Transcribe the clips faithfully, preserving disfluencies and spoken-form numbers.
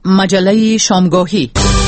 مجله شامگاهی.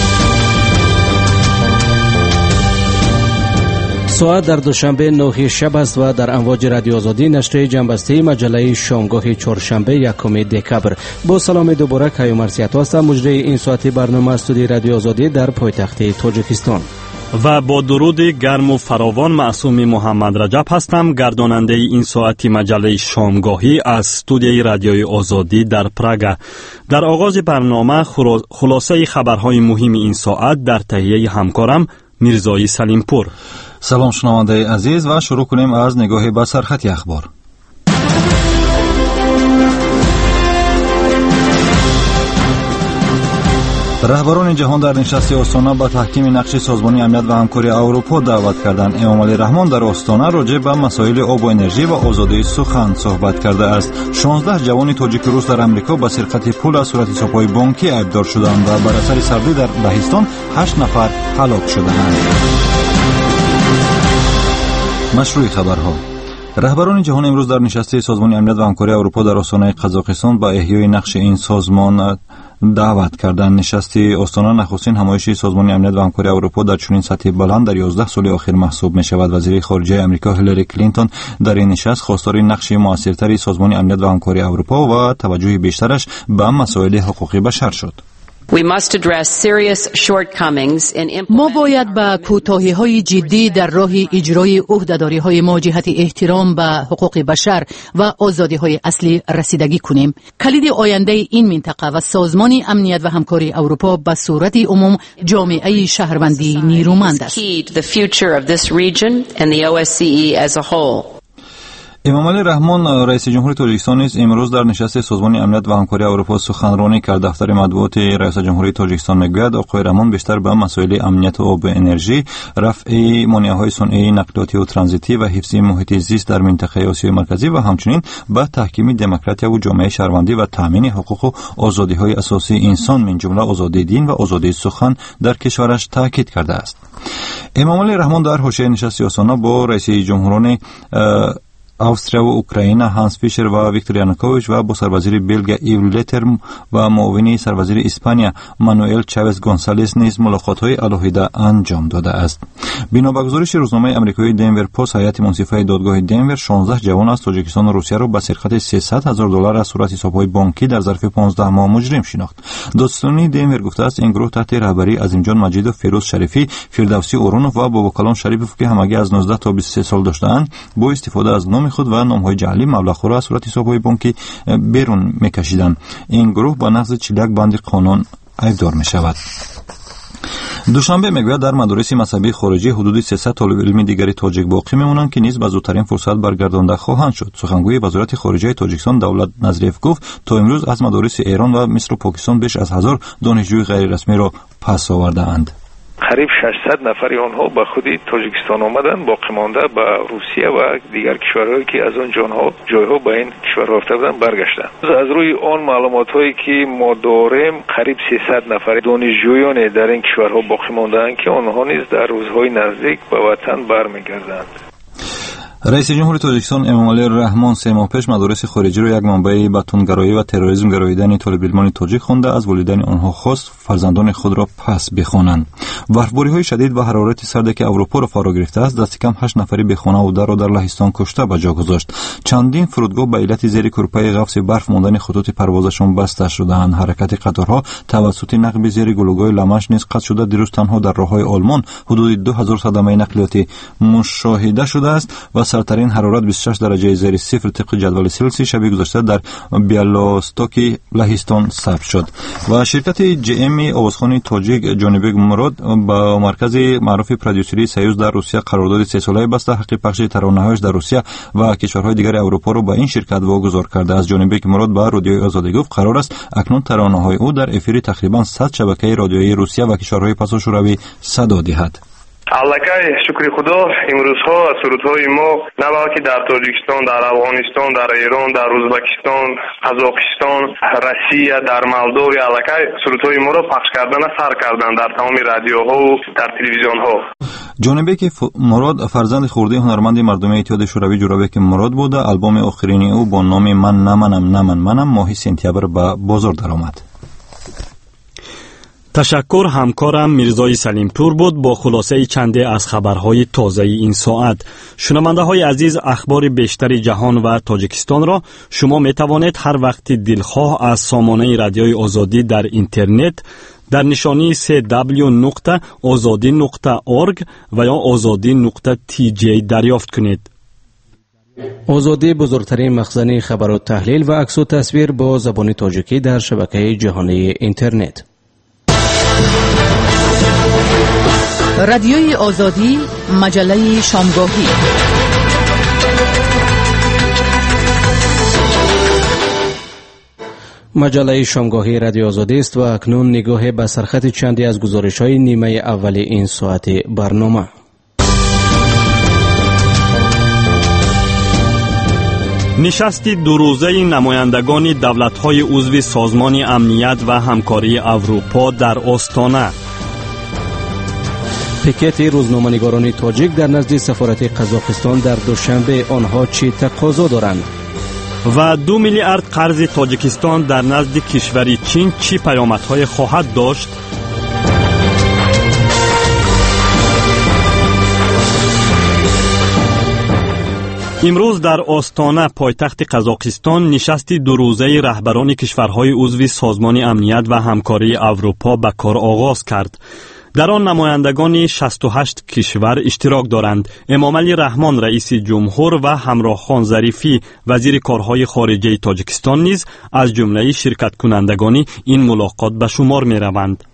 ساعت در دوشنبه نه شب است و در امواج رادیو آزادی نشر جنبسته مجله شامگاه چهارشنبه یکم دکبر. با سلام دوباره کیومرث سیاتا هستم، مجری این ساعتی برنامه استودیوی رادیو آزادی در پایتخت تاجیکستان. و با درود گرم و فراوان معصوم محمد رجب هستم، گرداننده این ساعتی مجله شامگاهی از استودیوی رادیوی آزادی در پراگ. در آغاز برنامه خلاصه خبرهای مهم این ساعت در تهیه همکارم میرزایی سلیمپور. سلام شنونده عزیز و شروع کنیم از نگاهی به سرخط اخبار. رهبران جهان در نشست آستانه به تحکیم نقش سازمان امنیت و همکاری اروپا دعوت کردند. امام علی رحمان در آستانه راجع به مسائل آب و انرژی و آزادی سخن صحبت کرده است. شانزده جوان تاجیک روس در امریکا به سرقت پول از صورت حساب‌های بانکی ایبدار شدند و بر اثر سردی در لهستان هشت نفر هلاک شدند. مشروع خبرها. رهبران جهان امروز در نشست سازمان امنیت و همکاری اروپا در آستانه قزاقستان به احیای نقش این سازمان دعوت کردند. نشست آستانه نخستین همایش سازمان امنیت و همکاری اروپا در چنین سطح بلند در یازده سال اخیر محسوب می شود. وزیر خارجه امریکا هیلاری کلینتون در این نشست خواستار نقش موثرتر سازمان امنیت و همکاری اروپا و توجه بیشترش به مسائل حقوق بشر شد. ما باید به کوتاهی‌های جدی در راه اجرای عهده‌داری‌های مواجهت احترام به حقوق بشر و آزادی‌های اصلی رسیدگی کنیم. کلید آینده این منطقه و سازمان امنیت و همکاری اروپا به صورت عموم جامعه شهروندی نیرومند است. امام علی رحمان رئیس جمهور تاجیکستان نیز امروز در نشست سازمان امنیت و همکاری اروپا سخنرانی کرد. دفتر مطبوعات رئیس جمهوری تاجیکستان میگوید آقای رحمان بیشتر به مسائل امنیت آب و انرژی، رفع مانع‌های صنعی، نقلیاتی و ترانزیتی و حفظ محیط زیست در منطقه آسیای مرکزی و همچنین به تحکیم دموکراسی و جامعه شهروندی و تامین حقوق و آزادی‌های اساسی انسان من جمله آزادی دین و آزادی سخن در کشورش تاکید کرده است. امام علی رحمان در حاشیه نشست آستانه با رئیس جمهوران استرالیا و اوکراین هانس فیشر و ویکتور یانوکوویچ و با سروزیر بلژ ایو لترم و معاون سروزیر اسپانیا مانوئل چاوز گونسالس نیز ملاقات‌های علیحده انجام داده است. بنا به گزارش روزنامه آمریکایی دنور پست، هیئت منصفه دادگاه دنور شانزده جوان از تاجیکستان و روسیه را به سرقت سیصد هزار دلار از صورت حساب‌های بانکی در ظرف پانزده ماه مجرم شناخت. دادستانی دنور گفته است این گروه تحت رهبری عظیمجان مجید و فیروز شریفی، فردوسی اورونوف و باباکلام شریفوف که همگی از نوزده تا بیست و سه سال داشتند، با استفاده از نام خود و نام‌های جعلی مبلغ را از صورت حساب‌های بانکی بیرون می‌کشیدند. این گروه با نقض چهل و یک بند قانون ایبدار می‌شود. دوشنبه میگوید در مدارس مذهبی خارجی حدود سیصد طالب علم دیگری تاجیک باقی میمونند که نیز به زودترین فرصت برگردانده خواهند شد. سخنگوی وزارت خارجه تاجیکستان دولت نظریف گفت تا امروز از مدارس ایران و مصر و پاکستان بیش از هزار دانشجوی غیر رسمی را پس آورده‌اند. قریب ششصد نفری آنها به خود تاجیکستان آمدند، باقی مانده به روسیه و دیگر کشورهایی که از آن جانها جایها به این کشورها رفته بودند برگشتند. از روی آن معلومات‌هایی که ما داریم قریب سیصد نفر دانشجویان در این کشورها باقی مانده‌اند که آنها نیز در روزهای نزدیک به وطن برمیگردند. رئیس جمهور تاجیکستان امام علی رحمان سه ماه پیش مدارس خارجی را یک منبع بتونگرایی و تروریسم گراییدن طالب علمان تاجیک خوانده از والدین آنها خواست فرزندان خود را پس بخوانند. برفباری‌های شدید و حرارت سردی که اروپا را فرا گرفته است دست کم هشت نفری به خانه و در و در لهستان کشته به جا گذاشت. چندین فرودگاه به علت زیر کورپای قفس برف ماندن خطوط پروازشان بسته شده‌اند. حرکت قطارها توسط نقب زیر گلوگاه لمش نیز قطع شده. دیروز تنها در راه‌های آلمان حدود دو هزار صدمه نقلیاتی مشاهده شده است و سرترین حرارت بیست و شش درجه زیر صفر طبق جدول سلسی شب گذشته در بیالوستوک لهستان ثبت شد. و شرکت جی ام آوازخوان تاجیک جانبگ مراد با مرکز معروف پرودیوسری سیوز در روسیه قرارداد سه ساله بسته. حق پخش ترانه‌هایش در روسیه و کشورهای دیگر اروپا را به این شرکت واگذار کرده. از جانبگ مراد به رادیوی آزادی گفت قرار است اکنون ترانه‌های او در افیر تقریبا صد شبکه رادیویی روسیه و کشورهای پسا شوروی صدا دهد. аллакай шукри худо имрӯзҳо аз сурудҳои мо на балки дар тоҷикистон, дар афғонистон, дар эрон, дар ӯзбекистон, қазоқистон, россия, дар молдовия аллакай сурудҳои моро пахш кардана сар карданд дар тамоми радиоҳову дар телевизионҳо. جانبه که مراد فرزند خورده هنرمند مردم اتحاد شوروی جورابک مراد بوده، آلبوم آخرین او با نام من نمنم نمن منم ماه سپتامبر به بازار درآمد. تشکر. همکارم میرزای سلیمپور بود با خلاصه چنده از خبرهای تازه این ساعت. شنونده های عزیز، اخبار بیشتر جهان و تاجیکستان را شما می توانید هر وقت دلخواه از سامانه رادیوی آزادی در اینترنت در نشانی سه دبلیو نقطه آزادی نقطه اورگ و یا آزادی نقطه تی جی دریافت کنید. آزادی بزرگترین مخزن خبر و تحلیل و عکس و تصویر با زبان تاجیکی در شبکه جهانی اینترنت. رادیوی آزادی، مجله شامگاهی. مجله شامگاهی رادیو آزادی است و اکنون نگاه به سرخط چندی از گزارش‌های نیمه اول این ساعت برنامه. نشست دو روزه نمایندگان دولت‌های عضو سازمان امنیت و همکاری اروپا در آستانه. پیکت روزنامه‌نگاران تاجیک در نزد سفارت قزاقستان در دوشنبه، آنها چی تقاضا دارند؟ و دو میلیارد قرض تاجیکستان در نزد کشور چین چی پیامدهای خواهد داشت؟ امروز در آستانه پایتخت قزاقستان نشستی دو روزه رهبران کشورهای عضو سازمان امنیت و همکاری اروپا به کار آغاز کرد. در آن نمایندگان شصت و هشت کشور اشتراک دارند. امامعلی رحمان رئیس جمهور و همراه خان ظریفی وزیر کارهای خارجه تاجیکستان نیز از جمله شرکت کنندگان این ملاقات به شمار می روند.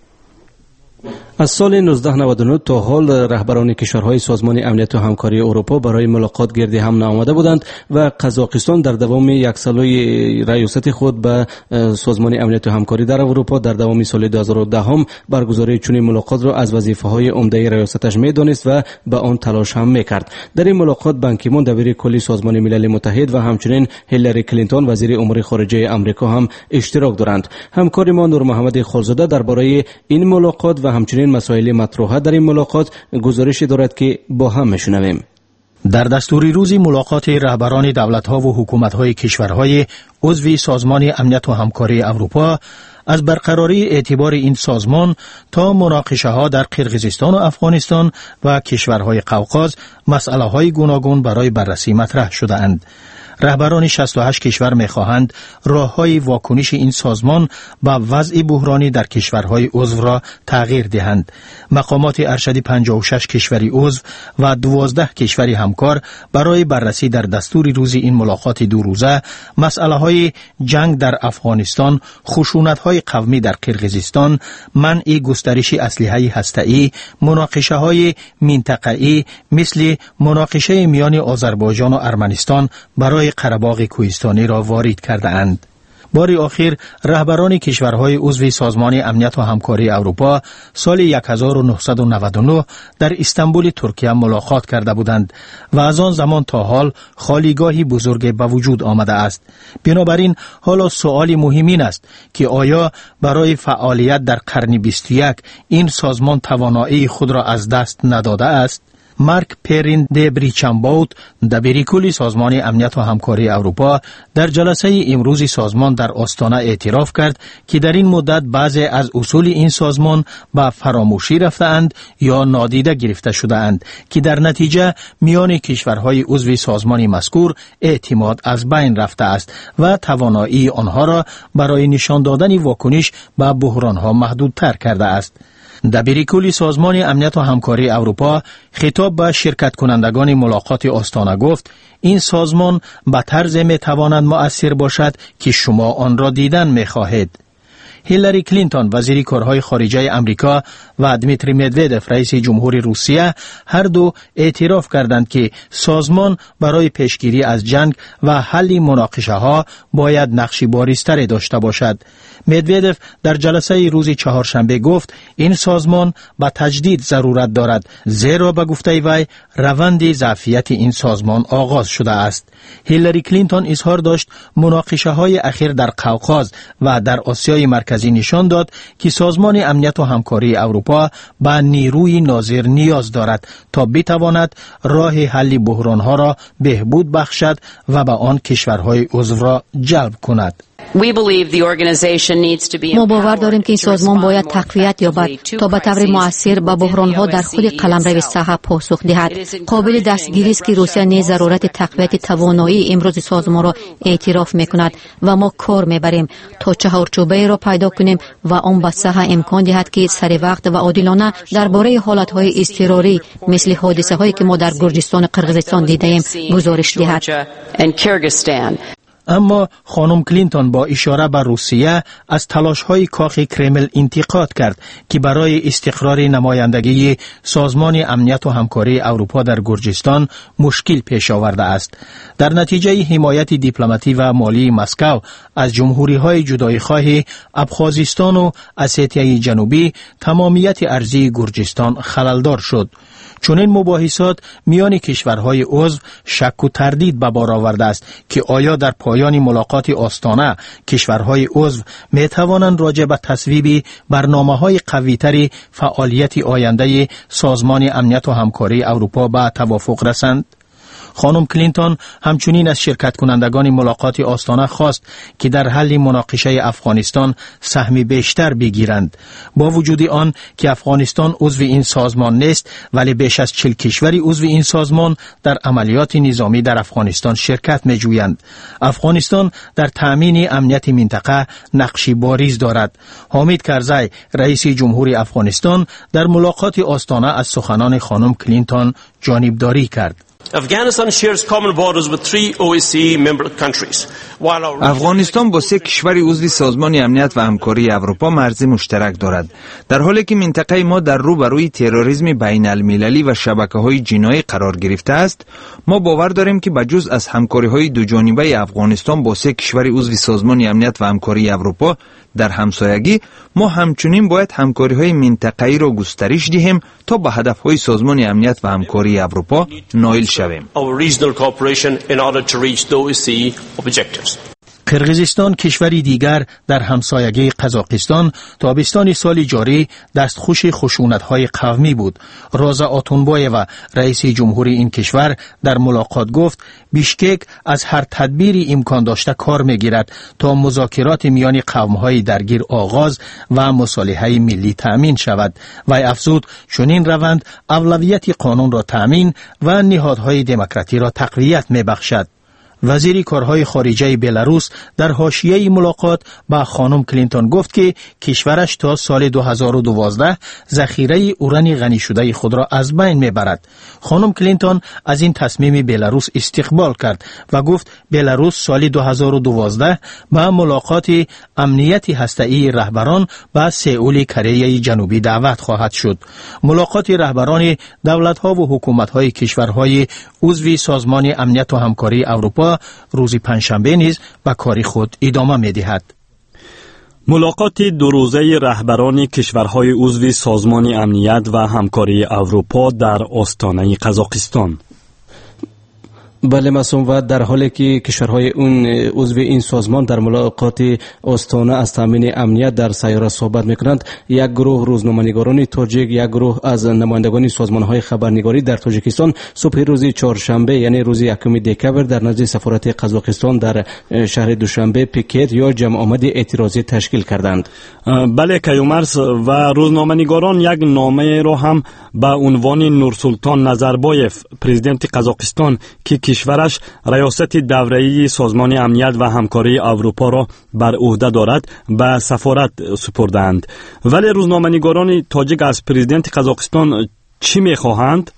از سال نوزده نود و نه تا حال رهبران کشورهای سازمان امنیت و همکاری اروپا برای ملاقات گرد هم نآمده بودند و قزاقستان در دوام یک ساله ریاست خود به سازمان امنیت و همکاری در اروپا در دوام سال دو هزار و ده هم برگزاری چنین ملاقات را از وظیفه‌های عمده ریاستش می‌دانست و به آن تلاش هم می‌کرد. در این ملاقات بان کی مون دبیر کلی سازمان ملل متحد و همچنین هیلاری کلینتون وزیر امور خارجه آمریکا هم اشتراک دارند. همکار ما نور محمد خالزاده درباره این ملاقات و همچنین مسائل مطروحه در این ملاقات گزارشی دارد که با هم میشنویم. در دستور روزی ملاقات رهبران دولت‌ها و حکومت‌های کشورهای عضو سازمان امنیت و همکاری اروپا از برقراری اعتبار این سازمان تا مناقشه‌ها در قرقیزستان و افغانستان و کشورهای قوقاز مسئله‌های گوناگون برای بررسی مطرح شده‌اند. رهبران شصت و هشت کشور می‌خواهند راه‌های واکنش این سازمان به وضع بحرانی در کشورهای عضو را تغییر دهند. مقامات ارشد پنجاه و شش کشوری عضو و دوازده کشوری همکار برای بررسی در دستور روزی این ملاقات دو روزه مسئله‌های جنگ در افغانستان، خشونت‌های قومی در قرقیزستان، منع گسترش اسلحه هسته‌ای، مناقشه‌های منطقه‌ای مثل مناقشه میان آذربایجان و ارمنستان برای قره‌باغ کوهستانی را وارد کرده اند. بار آخر رهبران کشورهای عضو سازمان امنیت و همکاری اروپا سال هزار و نهصد و نود و نه در استانبول ترکیه ملاقات کرده بودند و از آن زمان تا حال خالیگاهی بزرگ به وجود آمده است. بنابراین حالا سؤال مهم این است که آیا برای فعالیت در قرن بیست و یک این سازمان توانایی خود را از دست نداده است؟ مارک پرین د بریچامباوت دبیر کل سازمان امنیت و همکاری اروپا در جلسه امروز سازمان در آستانه اعتراف کرد که در این مدت بعضی از اصول این سازمان به فراموشی رفته‌اند یا نادیده گرفته شده‌اند که در نتیجه میان کشورهای عضو سازمان مذکور اعتماد از بین رفته است و توانایی آنها را برای نشان دادن واکنش به بحران‌ها محدودتر کرده است. دبیر کل سازمان امنیت و همکاری اروپا خطاب به شرکت کنندگان ملاقات آستانه گفت این سازمان به طرز می تواند مؤثر باشد که شما آن را دیدن می خواهید. هیلاری کلینتون وزیر کارهای خارجه امریکا و دمیتری مدودف رئیس جمهور روسیه هر دو اعتراف کردند که سازمان برای پیشگیری از جنگ و حل مناقشه ها باید نقشی بارزتری داشته باشد. مدودف در جلسه روز چهارشنبه گفت این سازمان به تجدید ضرورت دارد زیرا به گفته وی روند ظرفیت این سازمان آغاز شده است. هیلاری کلینتون اظهار داشت مناقشه های اخیر در قوقاز و در آسیای مرکزی نشان داد که سازمان امنیت و همکاری اروپا به نیروی ناظر نیاز دارد تا بتواند راه حل بحرانها را بهبود بخشد و به آن کشورهای عضو را جلب کند. ما باور داریم که این سازمان باید تقویت یابد تا به طور مؤثر به بحران‌ها در خود قلمرو صحه پاسخ دهد. قابل دستگیری است که روسیه نیز ضرورت تقویت توانایی امروز سازمان را اعتراف می‌کند و ما کار می‌بریم تا چهارچوبه را پیدا کنیم و آن به صحه امکان دهد که سر وقت و عادلانه درباره حالت‌های اضطراری مثل حادثه‌هایی که ما در گرجستان قرقیزستان دیدیم گزارش دهد. اما خانم کلینتون با اشاره به روسیه از تلاش‌های کاخ کرمل انتقاد کرد که برای استقرار نمایندگی سازمان امنیت و همکاری اروپا در گرجستان مشکل پیش آورده است. در نتیجه حمایت دیپلماتی و مالی مسکو از جمهوری‌های جدایی‌خواه ابخازستان و اسیتیه جنوبی، تمامیت ارضی گرجستان خللدار شد. چون این مباحثات میان کشورهای عضو شک و تردید به بار آورده است که آیا در پایان ملاقات آستانه کشورهای عضو می توانند راجع به تصویب برنامه‌های قوی‌تر فعالیت آینده سازمان امنیت و همکاری اروپا به توافق رسند؟ خانم کلینتون همچنین از شرکت کنندگان ملاقات آستانه خواست که در حل مناقشه افغانستان سهم بیشتر بگیرند. با وجود آن که افغانستان عضو این سازمان نیست، ولی بیش از چهل کشور عضو این سازمان در عملیات نظامی در افغانستان شرکت می‌جویند. افغانستان در تأمین امنیت منطقه نقشی بارز دارد. حامد کرزی رئیس جمهوری افغانستان در ملاقات آستانه از سخنان خانم کلینتون جانبداری کرد. افغانستان با سه کشور عضو سازمان امنیت و همکاری اروپا مرزی مشترک دارد. در حالی که منطقه ما در رو بروی تروریسم بین المللی و شبکه‌های جنایی قرار گرفته است، ما باور داریم که بجز از همکاری‌های دو جانبه افغانستان با سه کشور عضو سازمان امنیت و همکاری اروپا در همسایگی، ما همچنین باید همکاری‌های منطقه‌ای را گسترش دهیم تا به هدف‌های سازمان امنیت و همکاری اروپا نائل شویم. قرقیزستان، کشوری دیگر در همسایگی قزاقستان، تابستان سال جاری دستخوش خشونت‌های قومی بود. روزا آتونبایوا رئیس جمهوری این کشور در ملاقات گفت بیشکک از هر تدبیری امکان داشته کار می‌گیرد تا مذاکرات میان قوم‌های درگیر آغاز و مصالحه ملی تأمین شود. و افزود چنین روند اولویت قانون را تأمین و نهادهای دموکراتی را تقویت می‌بخشد. وزیر کارهای خارجه بلاروس در حاشیه ملاقات با خانم کلینتون گفت که کشورش تا سال دو هزار و دوازده ذخیره اوران غنی شده خود را از بین میبرد. خانم کلینتون از این تصمیم بلاروس استقبال کرد و گفت بلاروس سال دو هزار و دوازده با ملاقات امنیت هسته‌ای رهبران با سئول کره جنوبی دعوت خواهد شد. ملاقات رهبران دولت‌ها و حکومت‌های کشورهای عضو سازمان امنیت و همکاری اروپا روز پنجشنبه نیز به کار خود ادامه می‌دهد. ملاقات دو روزه رهبران کشورهای عضو سازمان امنیت و همکاری اروپا در آستانه قزاقستان. بله مسئول، و در حالی که کشورهای اون عضو این سازمان در ملاقات آستانه از تامین امنیت در سیاره صحبت میکنند، یک گروه روزنامه‌نگاران تاجیک، یک گروه از نمایندگان سازمان‌های خبرنگاری در تاجیکستان صبح روز چهارشنبه یعنی روز یکم دکبر در نزد سفارت قزاقستان در شهر دوشنبه پیکت یا جمع آمد اعتراضی تشکیل کردند. بله کیومرس، و روزنامه‌نگاران یک نامه را هم با عنوان نورسلطان نظربایف پرزیدنت قزاقستان که کشورش ریاست دوره‌ای سازمان امنیت و همکاری اروپا را بر عهده دارد به سفارت سپردند. ولی روزنامه‌نگاران تاجیک از پرزیدنت قزاقستان چی می‌خواهند؟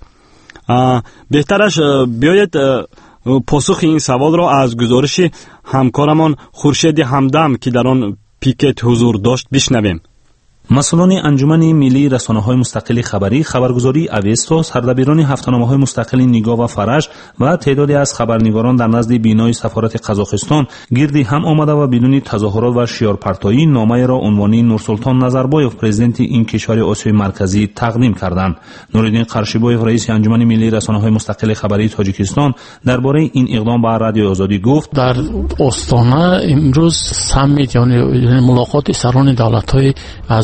بهترش بیاید پاسخ این سوال را از گزارش همکارمان خورشید همدم که در آن پیکت حضور داشت بشنویم. مسئولان انجمن ملی رسانه‌های مستقل خبری، خبرگزاری اویستو، سردبیران هفته‌نامه‌های مستقل نگاه و فرج و تعدادی از خبرنگاران در نزد بینای سفارت قزاقستان گردی هم آمده و بدون تظاهرات و شیارپرتایی نامه را عنوانی نورسلطان نظربایف پرزیدنت این کشور آسیای مرکزی تقدیم کردند. نورالدین قرشیبایف رئیس انجمن ملی رسانه‌های مستقل خبری تاجیکستان درباره این اقدام با رادیو آزادی گفت: در آستانه امروز سمیت یعنی ملاقات سران دولت‌های از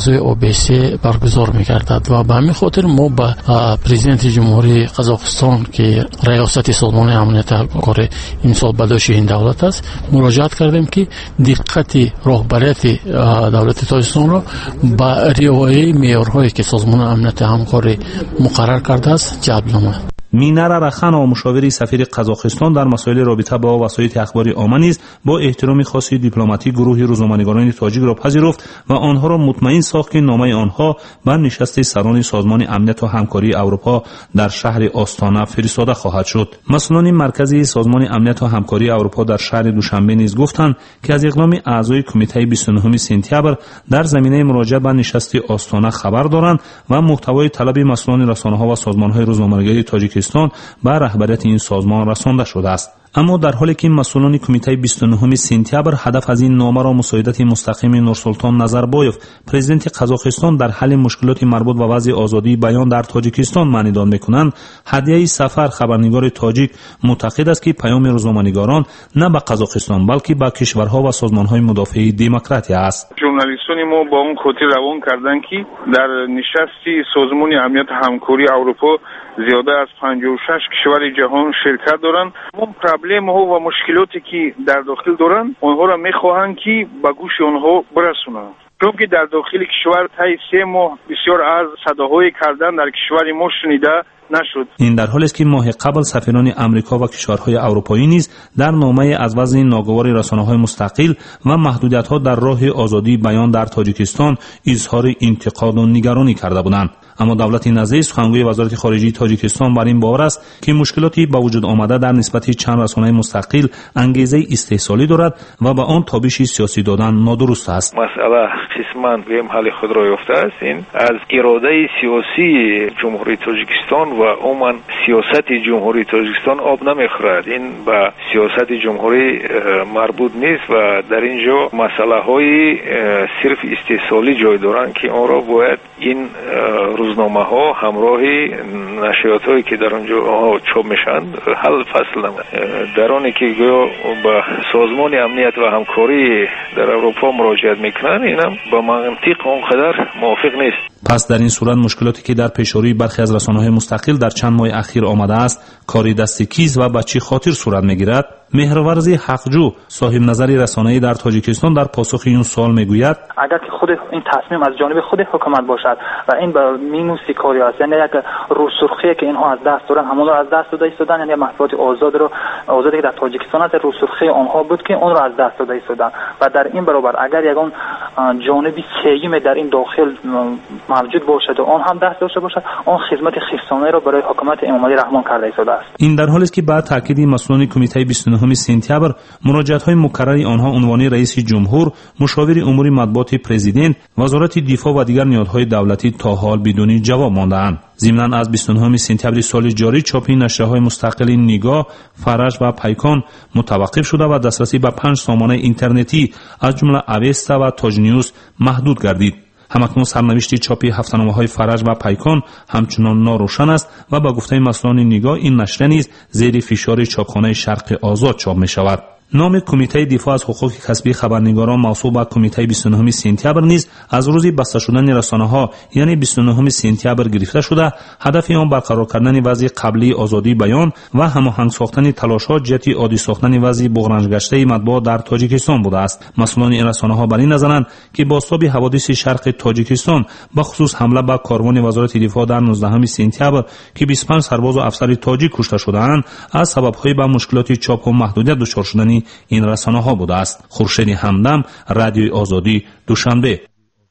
فضای اوبسی برگزار می‌گردد و به همین خاطر ما با پرزیدنت جمهوری قزاقستان که ریاست سازمان امنیت همکاری این سال به دوش این دولت است مراجعت کردیم که دقت رهبریت دولت تاجیکستان را با رعایت معیارهایی که سازمان امنیت همکاری مقرر کرده است جلب نماید. مینر رخنا مشاوری سفیر قزاقستان در مسائل رابطه با وسایل اخباری عامه نیز با احترام خاصی دیپلماتی گروه روزنامه‌نگاران تاجیک را پذیرفت و آنها را مطمئن ساخت که نامه آنها بر نشست سران سازمان امنیت و همکاری اروپا در شهر آستانه فرستاده خواهد شد. مسئولان مرکزی سازمان امنیت و همکاری اروپا در شهر دوشنبه نیز گفتند که از اقدام اعضای کمیته بیست و نه سپتامبر در زمینه مراجعه به نشست آستانه خبر دارند و محتوای طلب مسئولان رسانه‌ها و سازمان‌های روزنامه‌نگاری تاجیک به رهبریت این سازمان رسانده شده است. اما در حالی که مسئولان کمیته بیست و نه سپتامبر هدف از این نامه را مساعدت مستقیم نورسلطان نظربایف پرزیدنت قزاقستان در حل مشکلات مربوط به وضع آزادی بیان در تاجیکستان معنی داد می‌کنند، هدیه سفر خبرنگار تاجیک معتقد است که پیام روزنامه‌نگاران نه به قزاقستان بلکه به کشورها و سازمان‌های مدافع دموکراسی است. ژورنالیستان ما با اون خاطر روان کردند که در نشست سازمان امنیت همکاری اروپا زیاده از پنجاه و شش کشور جهان شرکت دارند. اون پرابلم ها و مشکلاتی که در داخل دارند اونها را میخواهند که به گوش آنها برسونند. چون که در داخل کشور طی سه ماه بسیار از صداهای کردن در کشور ما شنیده نشد. این در حالی است که ماه قبل سفیران امریکا و کشورهای اروپایی نیز در نامه از وضع ناگوار رسانه‌های مستقل و محدودیت‌ها در راه آزادی بیان در تاجیکستان اظهار انتقاد و نگرانی کرده بودند. اما دولت نزدیک سخنگوی وزارت خارجه تاجیکستان بر این باور است که مشکلاتی به وجود آمده در نسبت چند رسانه مستقل انگیزه استحصالی دارد و به آن تابش سیاسی دادن نادرست است. مسئله قسماً به حل خود را یافته است. این از اراده سیاسی جمهوری تاجیکستان و عموما سیاست جمهوری تاجیکستان آب نمیخورد. این به سیاست جمهوری مربوط نیست و در اینجا مسئله های صرف استحصالی جای دارند که آن را باید این روزنامه ها همراه نشریات هایی که در اونجا چاپ میشن حل فصل نمود. در آنی که گویا به سازمان امنیت و همکاری در اروپا مراجعت میکنن اینم با منطق اونقدر موافق نیست. پس در این صورت مشکلاتی که در پیشروی برخی از رسانه‌های مستقل در چند ماه اخیر آمده است کاری دست کیز و بچی خاطر صورت میگیرد. مهرورزی حقجو صاحب نظری رسانه‌ای در تاجیکستان در پاسخ این سوال میگوید اگر که خود این تصمیم از جانب خود حکومت باشد و این به مینوسی کاری است، یعنی یک روسرخی که اینها از دست دادن همون را از دست داده ایستادن، یعنی مطبوعات آزاد رو آزادی که در تاجیکستان است روسرخی آنها بود که اون را از دست داده ایستادن و در این برابر اگر یگان جانبی سیمی در این داخل موجود باشد و آن هم دست داشته باشد آن خدمت خیستانه را برای حکومت امامعلی رحمان کرده ایستاده است. این در حالی است که بعد تاکید مسئولان کمیته بیست و نه سپتامبر مراجعت‌های مکرر آنها عنوان رئیس جمهور، مشاور امور مطبوعات پرزیدنت، وزارت دفاع و دیگر نهادهای دولتی تا حال بدون جواب مانده‌اند. ضمناً از بیست و نه سپتامبر سال جاری چاپ نشریه‌های مستقل نگاه، فرج و پیکان متوقف شده و دسترسی به پنج سامانه اینترنتی از جمله اوستا و تاج نیوز محدود گردید. همکنون سرنوشت چاپی هفته‌نامه‌های فرج و پیکان همچنان ناروشن است و با گفته مسئولان نگاه این نشریه نیز زیر فشار چاپخانه شرق آزاد چاپ می‌شود. نام کمیته دفاع از حقوق کسبی خبرنگاران موسوم به کمیته بیست و نه سپتامبر نیز از روز بسته شدن رسانه‌ها یعنی بیست و نه سپتامبر گرفته شده. هدف آن برقرار کردن وضع قبلی آزادی بیان و هماهنگ ساختن تلاش‌ها جهت عادی ساختن وضع بحران گشته مطبوعات در تاجیکستان بوده است. مسئولان این رسانه‌ها بر این نظرند که با سبب حوادث شرق تاجیکستان به خصوص حمله به کاروان وزارت دفاع در نوزدهم سپتامبر که بیست و پنج سرباز و افسر تاجیک کشته شدند از سبب‌های به مشکلات چاپ و محدودیت دچار شدن این رسانه ها بوده است. خورشید همدم، رادیوی آزادی، دوشنبه.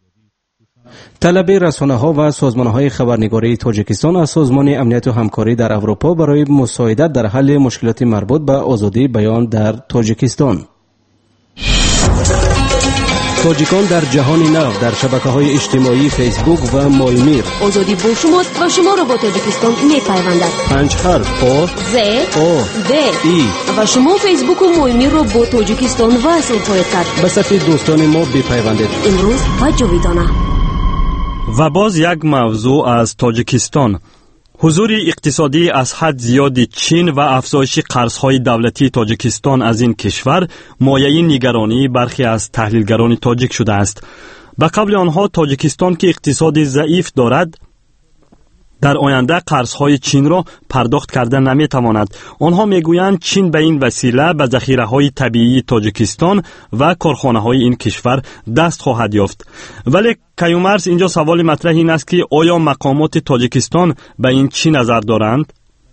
طلب رسانه ها و سازمان های خبرنگاری تاجیکستان از سازمان امنیت و همکاری در اروپا برای مساعدت در حل مشکلات مربوط به آزادی بیان در تاجیکستان. تاجیکان در جهان نو در شبکه‌های اجتماعی فیسبوک و مایمیر آزادی با شما و شما را با تاجیکستان می‌پیوندد. پنج حرف آ ز آ د ای و شما فیسبوک و مایمیر را با تاجیکستان وصل خواهید کرد. به صفحه دوستان ما بپیوندید. امروز و جاویدانه. و باز یک موضوع از تاجیکستان. حضور اقتصادی از حد زیاد چین و افزایش قرض‌های دولتی تاجیکستان از این کشور مایه نگرانی برخی از تحلیلگران تاجیک شده است. به قبل آنها تاجیکستان که اقتصاد ضعیف دارد در آینده قرضهای چین را پرداخت کردن نمیتواند. آنها میگویند چین به این وسیله به ذخیره‌های طبیعی تاجیکستان و کارخانه‌های این کشور دست خواهد یافت. ولی کیومرث اینجا سوال مطرح این است که آیا مقامات تاجیکستان به این چی نظر دارند؟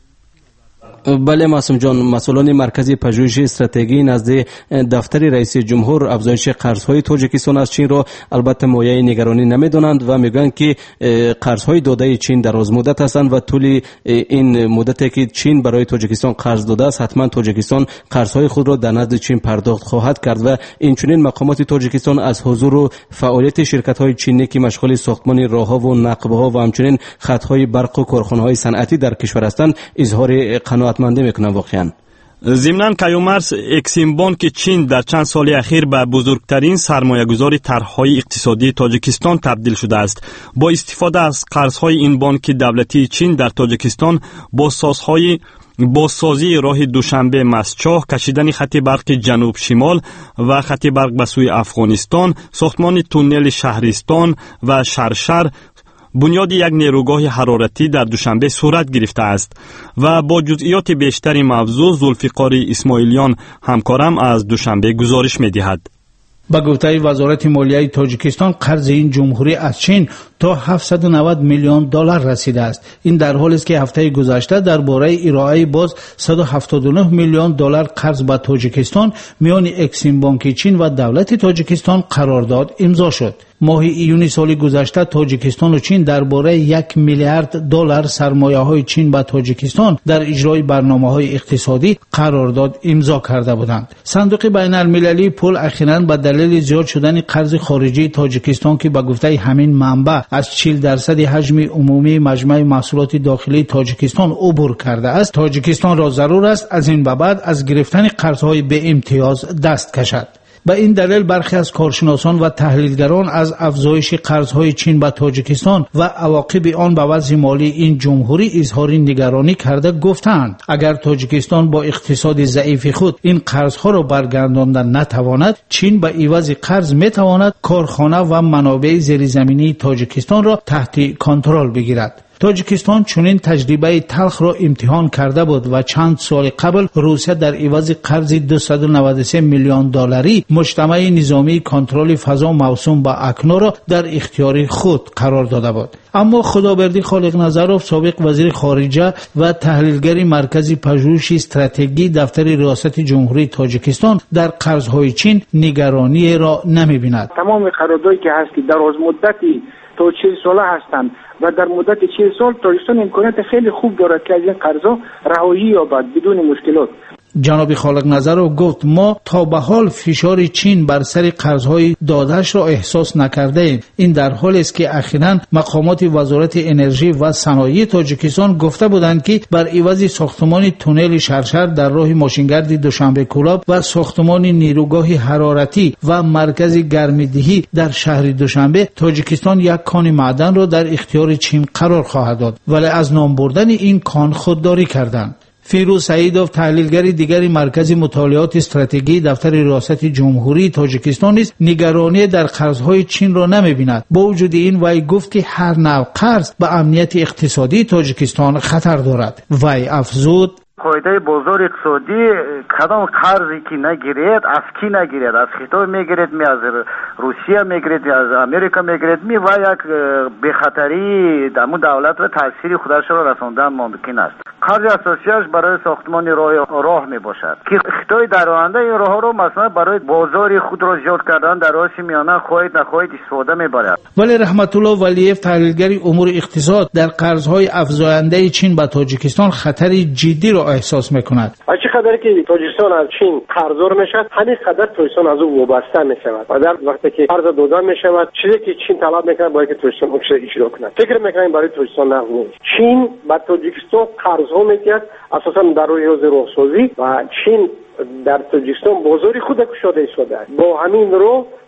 بله معصوم جان، مسئولان مرکز پژوهش استراتژی نزد دفتر رئیس جمهور افزایش قرضهای تاجیکستان از چین را البته مایه نگرانی نمیدانند و میگویند که قرضهای داده چین دراز مدت هستند و طول این مدتی که چین برای تاجیکستان قرض داده است حتما تاجیکستان قرضهای خود را در نزد چین پرداخت خواهد کرد و اینچنین مقامات تاجیکستان از حضور و فعالیت شرکت‌های چینی که مشغول ساختمان راه‌ها و نقب‌ها و همچنین خط‌های برق و کارخانه‌های صنعتی در کشور هستند اظهار قناعت منده میکنم. واقعا ضمناً کیومرث اکسیم بانک چین در چند سال اخیر به بزرگترین سرمایه‌گذاری طرح‌های اقتصادی تاجیکستان تبدیل شده است. با استفاده از قرض‌های این بانک دولتی چین در تاجیکستان با سازهای بازسازی راه دوشنبه مسچاه، کشیدن خط برق جنوب شمال و خط برق به سوی افغانستان، ساختمان تونل شهرستان و شرشر، بنیاد یک نیروگاه حرارتی در دوشنبه صورت گرفته است و با جزئیات بیشتری موضوع ذوالفقار اسماعیلیان همکارم از دوشنبه گزارش می‌دهد. با گفته وزارت مالیه تاجیکستان قرض این جمهوری از چین تا هفتصد و نود میلیون دلار رسیده است. این در حالی است که هفته گذشته درباره ارائه باز صد و هفتاد و نه میلیون دلار قرض به تاجیکستان میان اکسیم بانک چین و دولت تاجیکستان قرارداد امضا شد. ماه ایون سال گذشته تاجیکستان و چین درباره یک میلیارد دلار سرمایه‌های چین به تاجیکستان در اجرای برنامه‌های اقتصادی قرارداد امضا کرده بودند. صندوق بین‌المللی پول اخیراً به دلیل زیاد شدن قرض خارجی تاجیکستان که به گفته همین منبع از چهل درصد حجم عمومی مجموع محصولات داخلی تاجیکستان عبور کرده است، تاجیکستان را ضرور است از این به بعد از گرفتن قرض‌های به امتیاز دست کشد. به این دلیل برخی از کارشناسان و تحلیلگران از افزایش قرض‌های چین به تاجیکستان و عواقب آن به وضع مالی این جمهوری اظهار نگرانی کرده گفتند اگر تاجیکستان با اقتصاد ضعیف خود این قرض‌ها را برگرداندن نتواند، چین به عوض قرض میتواند کارخانه و منابع زیرزمینی تاجیکستان را تحت کنترل بگیرد. تاجیکستان چنین تجربه تلخ را امتحان کرده بود و چند سال قبل روسیه در عوض قرض دویست و نود و سه میلیون دلاری مجتمع نظامی کنترل فضا موسوم به اکنو را در اختیار خود قرار داده بود. اما خدابردی خالق نظرов سابق وزیر خارجه و تحلیلگر مرکز پژوهش استراتژی دفتر ریاست جمهوری تاجیکستان در قرض‌های چین نگرانی را نمی‌بیند. تمام قراردادی که هست که دراز مدتی تا چهل ساله هستند و در مدت چهل سال تاجیکستان امکانات خیلی خوب دارد که از این قرضا رهایی یابد بدون مشکلات. جناب خالق نظرov گفت ما تا به حال فشار چین بر سر قرضهای دادهش را احساس نکرده ایم. این در حالی است که اخیراً مقامات وزارت انرژی و صنایع تاجیکستان گفته بودند که بر عوض ساختمان تونل شرشر در راه ماشینگرد دوشنبه کلاب و ساختمان نیروگاه حرارتی و مرکز گرمدهی در شهر دوشنبه تاجیکستان یک کان معدن را در اختیار چین قرار خواهد داد، ولی از نام بردن این کان خودداری کردند. فیروز سعیدov تحلیلگر دیگری مرکز مطالعات استراتژی دفتر ریاست جمهوری تاجیکستان است نگرانی در قرضهای چین را نمی‌بیند. با وجود این وی گفت که هر نوع قرض به امنیت اقتصادی تاجیکستان خطر دارد. وی افزود قاعده بازار اقتصادی کدام قرضی که نگیرید از کی نگیرید، از خطای میگیرید، می از روسیه میگیرید، از امریکا میگیرید، می و یک به خطری دمو دولت و تاثیر خودش را رساندن ممکن است. قرض اساسیش برای ساختمان راه راه می باشد که خطای در آینده این راه رو مثلا برای بازار خود را زیاد کردن در آسیا میانه خواهید نخواهید استفاده میبرد. ولی رحمت الله ولیف تحلیلگر امور اقتصاد در قرضهای افزاینده چین به تاجیکستان خطر جدی را احساس میکند. چه قدر که تاجیکستان از چین قرضدار میشود همین قدر تاجیکستان از او وابسته میشود و در وقتی که قرض داده میشود چیزی که چین طلب میکنه باید که تاجیکستان اون چیز اجرا کند. فکر میکنیم برای تاجیکستان نه نیست. چین با تاجیکستان قرض ها میکرد اساسا در روی حوزه راهسازی و چین در تاجیکستان بازاری خود گشاده شده با همین رو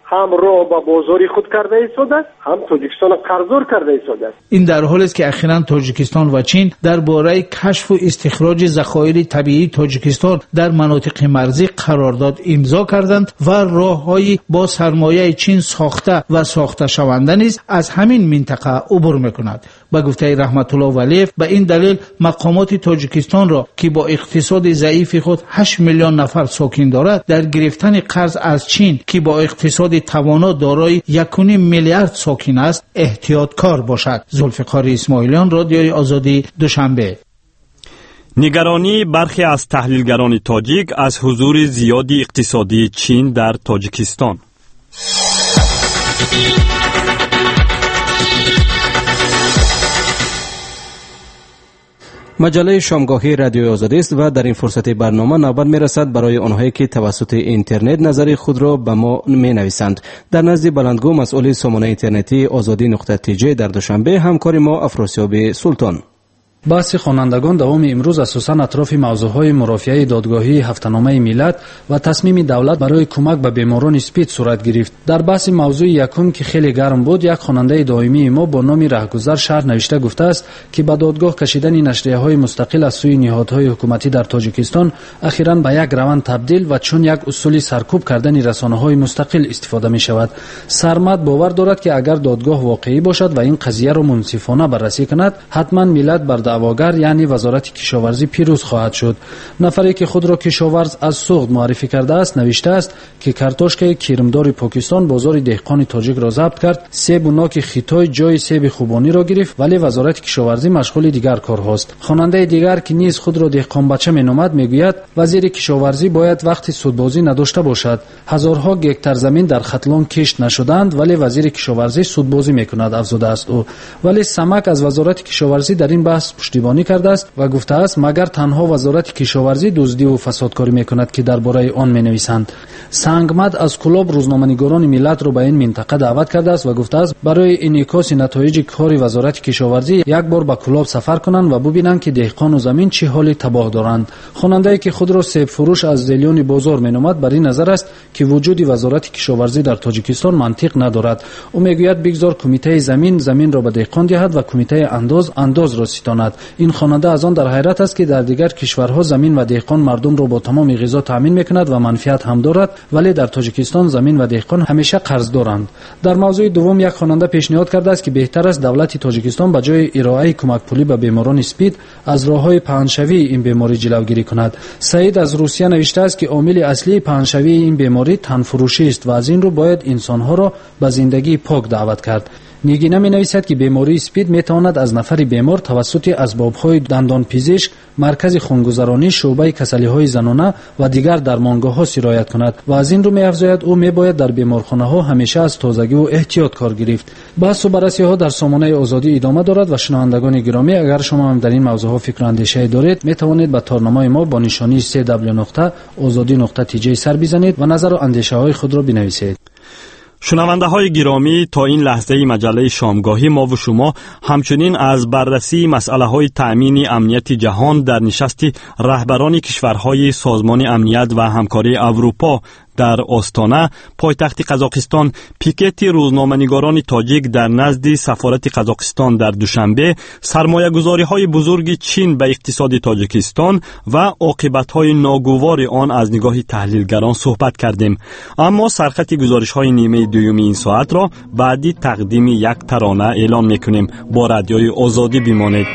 هم رو با بازاری خود کرده ایستاده است، هم تاجیکستان قرضدار کرده ایستاده است. این در حالی است که اخیراً تاجیکستان و چین درباره کشف و استخراج ذخایر طبیعی تاجیکستان در مناطق مرزی قرارداد امضا کردند و راه‌های با سرمایه چین ساخته و ساخته شونده نیز از همین منطقه عبور می‌کند. با گفته رحمت الله ولیف، به این دلیل مقامات تاجیکستان را که با اقتصاد ضعیف خود هشت میلیون نفر ساکن دارد، در گرفتن قرض از چین که با اقتصاد توانا دارای یک و نیم میلیارد ساکن است احتیاطکار باشد. ذوالفقار اسماعیلیان، رادیوی آزادی، دوشنبه. نگرانی برخی از تحلیلگران تاجیک از حضور زیادی اقتصادی چین در تاجیکستان. مجله شامگاهی رادیوی آزادی است و در این فرصت برنامه نوبت میرسد برای آنهایی که توسط اینترنت نظر خود را به ما می نویسند. در نزد بلندگو مسئول سامانه اینترنتی آزادی نقطه تی جی در دوشنبه، همکار ما افراسیاب سلطان. بحث خوانندگان دوام امروز اساساً اطراف موضوعهای مرافعه دادگاهی هفته‌نامه ملت و تصمیم دولت برای کمک به بیماران اسپید صورت گرفت. در بحث موضوع یکم که خیلی گرم بود، یک خواننده دائمی ما با نام رهگذر شهر نوشته گفته است که به دادگاه کشیدن نشریه‌های مستقل از سوی نهادهای حکومتی در تاجیکستان اخیراً به یک روند تبدیل و چون یک اصول سرکوب کردن رسانه‌های مستقل استفاده می‌شود. سرمد باور دارد که اگر دادگاه واقعی باشد و این قضیه را منصفانه بررسی کند، حتما ملت بر دعواگر یعنی وزارت کشاورزی پیروز خواهد شد. نفری که خود را کشاورز از سوخت معرفی کرده است نوشته است که کارتوشکای کریمدار پاکستان بازار دهقان تاجیک را ضبط کرد، سیب و ناک خیتای جای سیب خوبانی را گرفت، ولی وزارت کشاورزی مشغول دیگر کارهاست. خواننده دیگر که نیز خود را دهقان بچه مینامد میگوید وزیر کشاورزی باید وقتی سودبازی نداشته باشد. هزارها گکتار زمین در ختلان کشت نشدند ولی وزیر کشاورزی سودبازی میکند افزوده است او. ولی سمک از وزارت کشاورزی در این بحث پشتیبانی کرده است و گفته است مگر تنها وزارت کشاورزی دزدی و فسادکاری میکند که درباره آن مینویسند. سنگمد از کلاب روزنامه‌نگاران ملت را به این منطقه دعوت کرده است و گفته است برای انعکاس نتایج کار وزارت کشاورزی یک بار به کلاب سفر کنند و ببینند که دهقان و زمین چه حالی تباه دارند. خواننده‌ای که خود را سیب فروش از زلیون بازار مینامد بر این نظر است که وجود وزارت کشاورزی در تاجیکستان منطق ندارد. او میگوید بگذار کمیته زمین زمین را به دهقان دهد و کمیته انداز انداز را ستاند. این خواننده از آن در حیرت است که در دیگر کشورها زمین و دهقان مردم را با تمام غذا تامین میکند و منفعت هم دارد، ولی در تاجیکستان زمین و دهقان همیشه قرض دارند. در موضوع دوم یک خواننده پیشنهاد کرده است که بهتر است دولت تاجیکستان به جای ارائه کمک پولی به بیماران اسپید از راههای پهنشوی این بیماری جلوگیری کند. سعید از روسیه نوشته است که عامل اصلی پهنشوی این بیماری تنفروشی است و از این رو باید انسانها را به زندگی پاک دعوت کرد. نیگینه می نویسد که بیماری اسپید می تواند از نفر بیمار توسط اسباب‌های دندان پزشک، مرکز خونگذرانی، شعبه کسلی‌های زنانه و دیگر درمانگاه‌ها سرایت کند و از این رو می افزاید او می باید در بیمارخانه‌ها همیشه از تازگی و احتیاط کار گرفت. بحث و بررسی‌ها در سامانه آزادی ادامه دارد و شنوندگان گرامی اگر شما هم در این موضوعات فکر و اندیشه دارید می توانید به تارنامه ما با نشانی سه دبلیو نقطه آزادی نقطه تی جی سر بزنید و نظر و اندیشه‌های خود را بنویسید. شنونده های گرامی، تا این لحظه مجله شامگاهی ما و شما همچنین از بررسی مسئله های تأمین امنیت جهان در نشست رهبران کشورهای سازمان امنیت و همکاری اروپا در آستانه پایتخت قزاقستان، پیکت روزنامه‌نگاران تاجیک در نزد سفارت قزاقستان در دوشنبه، سرمایه‌گذاری‌های بزرگ چین به اقتصاد تاجیکستان و عاقبت‌های ناگوار آن از نگاه تحلیلگران صحبت کردیم. اما سرخط گزارش‌های نیمه دوم این ساعت را بعدی تقدیم یک ترانه اعلان می‌کنیم. با رادیوی آزادی بمانید.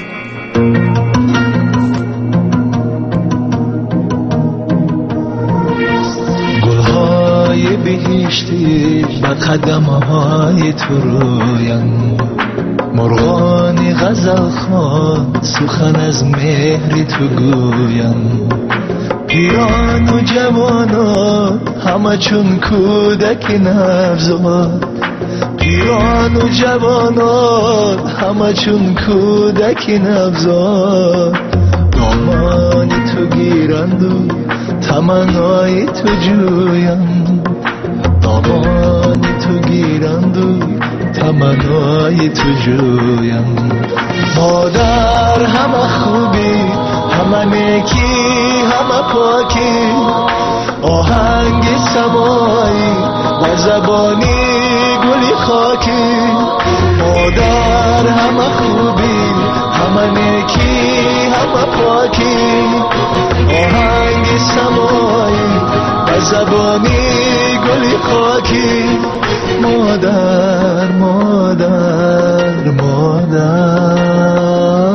بهشتی بر قدم‌های تو رویم، مرغان غزل خوان سخن از مهر تو گویم. پیران و جوانان همه چون کودک نوزاد، پیران و جوانان همه چون کودک نوزاد. دامان تو گیرند و تمنای تو جویم، دامان تو گیرند و تمنای تو جویم. مادر همه خوبی، همه نیکی، همه پاکی، آهنگ سمایی و زبانی گلی خاکی مادر همه خوبی همه نیکی همه پاکی آهنگ سمایی و زبانی گلی خاکی مادر مادر مادر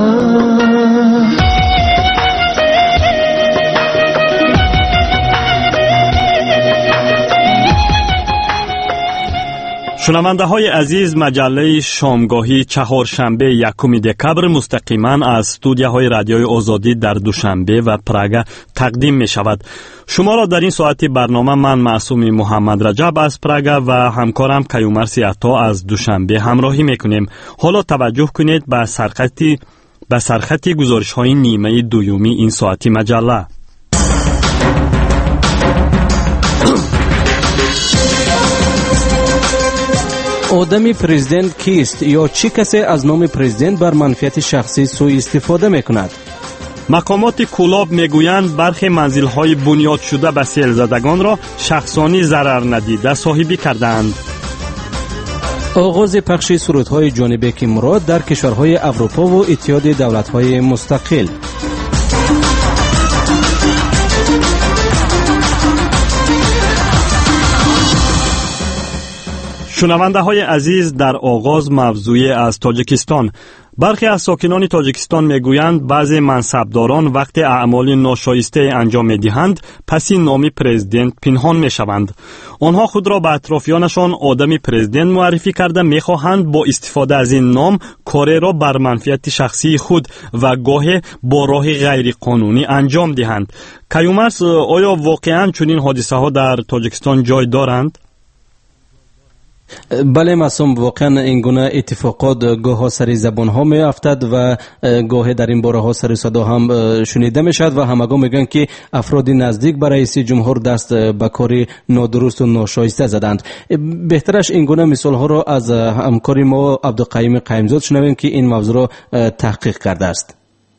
شنونده های عزیز، مجله شامگاهی چهارشنبه یکم دکبر مستقیما از استودیوهای رادیوی آزادی در دوشنبه و پراگ تقدیم می شود. شما را در این ساعت برنامه من معصوم محمد رجب از پراگ و همکارم کیومرث عطا از دوشنبه همراهی می کنیم. حالا توجه کنید به سرخطی به سرخطی گزارش های نیمه دویمی این ساعتی مجله. آدمی پرزیدنت کیست یا چی کسی از نام پرزیدنت بر منفعت شخصی سوء استفاده میکند؟ مقامات کلاب میگویند برخی منزل‌های بنیاد شده به سیل زدگان را شخصانی ضرر ندیده صاحبی کردند. آغاز پخش سرودهای جان بیک مراد در کشورهای اروپا و اتحاد دولت‌های مستقل. شنونده های عزیز، در آغاز موضوعی از تاجیکستان. برخی از ساکنان تاجیکستان میگویند بعضی منصبداران وقت اعمال ناشایسته انجام میدهند پسی نام پرزیدنت پنهان میشوند. آنها خود را به اطرافیانشان آدمی پرزیدنت معرفی کرده میخواهند با استفاده از این نام کار را بر منفعت شخصی خود و گاهی با راه غیر قانونی انجام دهند. کیومرث، آیا واقعا چنین حادثه ها در تاجیکستان جای دارند؟ بله معصوم، واقعا این گونه اتفاقات گاه ها سر زبان ها می افتد و گاه در این باره ها سر صدا هم شنیده می شد و همگان میگن که افراد نزدیک به رئیس جمهور دست به کاری نادرست و ناشایسته زدند. بهترش این گونه مثال ها را از همکار ما عبدالقیوم قیمزاد شنویم که این موضوع را تحقیق کرده است.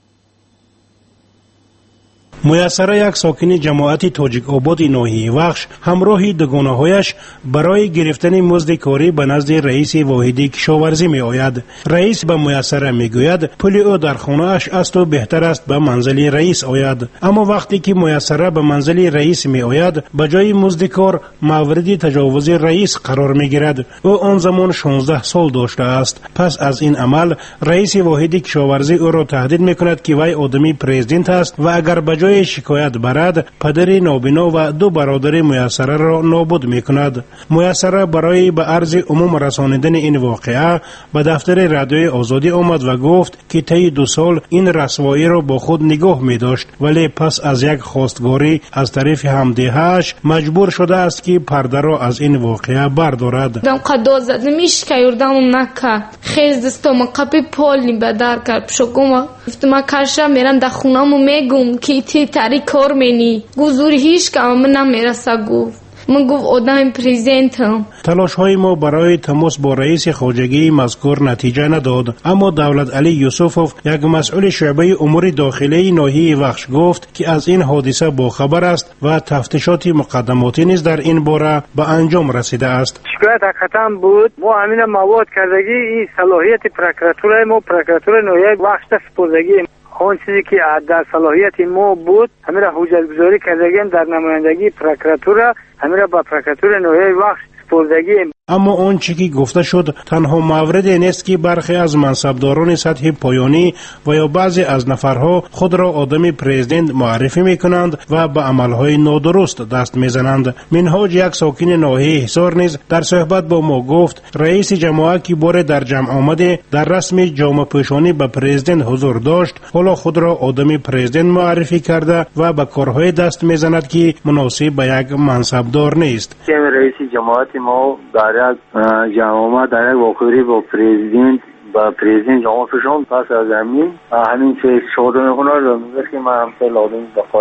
میسره یک ساکن جماعت تاجیک آباد ناحیه وخش همراه دوگانه‌هایش برای گرفتن مزد کاری به نزد رئیس واحدی کشاورزی می آید. رئیس به میسره می گوید پول او در خانه اش است و بهتر است به منزل رئیس آید. اما وقتی که میسره به منزل رئیس می آید به جای مزد کار مورد تجاوز رئیس قرار می گیرد. او آن زمان شانزده سال داشته است. پس از این عمل رئیس واحدی کشاورزی او را تهدید می کند که وی آدمی پرزیدنت است و اگر به جای شکایت برد پدر نابینا و دو برادر میسره را نابود می کند. میسره برای به عرض عموم رسانیدن این واقعه به دفتر رادیوی آزادی آمد و گفت که طی دو سال این رسوایی را با خود نگاه می داشت، ولی پس از یک خواستگاری از طرف همدیهاش مجبور شده است که پرده را از این واقعه بردارد. دم قدو زدمیش که یردم نکه خیز دستم قپی پول بدار کرد شکوما گفتم کارشا میرم در خونه‌مو میگم که تی تاری کار منی گذور هیچ که من نمیرسه گفت من گفت آدم پرزیدنت هم. تلاش های ما برای تماس با رئیس خواجگی مذکور نتیجه نداد، اما دولت علی یوسفوف یک مسئول شعبه امور داخلی ناحیه وخش گفت که از این حادثه با خبر است و تفتیشات مقدماتی نیز در این باره به انجام رسیده است. شکایت حقیقتا بود. ما همین مواد کردگی این صلاحیت پروکراتور ما پروکراتور ناحیه وخش سپردگی آن چیزی که در صلاحیت ما بود همین را حجت گذاری کردگیم در نمایندگی پروکراتور همین را با پروکراتور ناحیه وخش سپردگیم. اما اون چی که گفته شد تنها موردی نیست که برخی از منصبداران سطح پایانی و یا بعضی از نفرها خود را آدمی پرزیدنت معرفی میکنند و به عملهای نادرست دست میزنند. منهاج، یک ساکن ناحیه حصار نیز در صحبت با ما گفت رئیس جماعت که بار در جمع آمده در رسم جامه پوشانی به پرزیدنت حضور داشت حالا خود را آدمی پرزیدنت معرفی کرده و به کارهای دست میزند که مناسب به یک منصبدار نیست. رئیس جماعت ما در جامعه در یک واقعی با پرزیدنت با پرزیدنت جامعه پوشان پس از همین همین چه شده میکنه میگه که من هم لازم بخاطر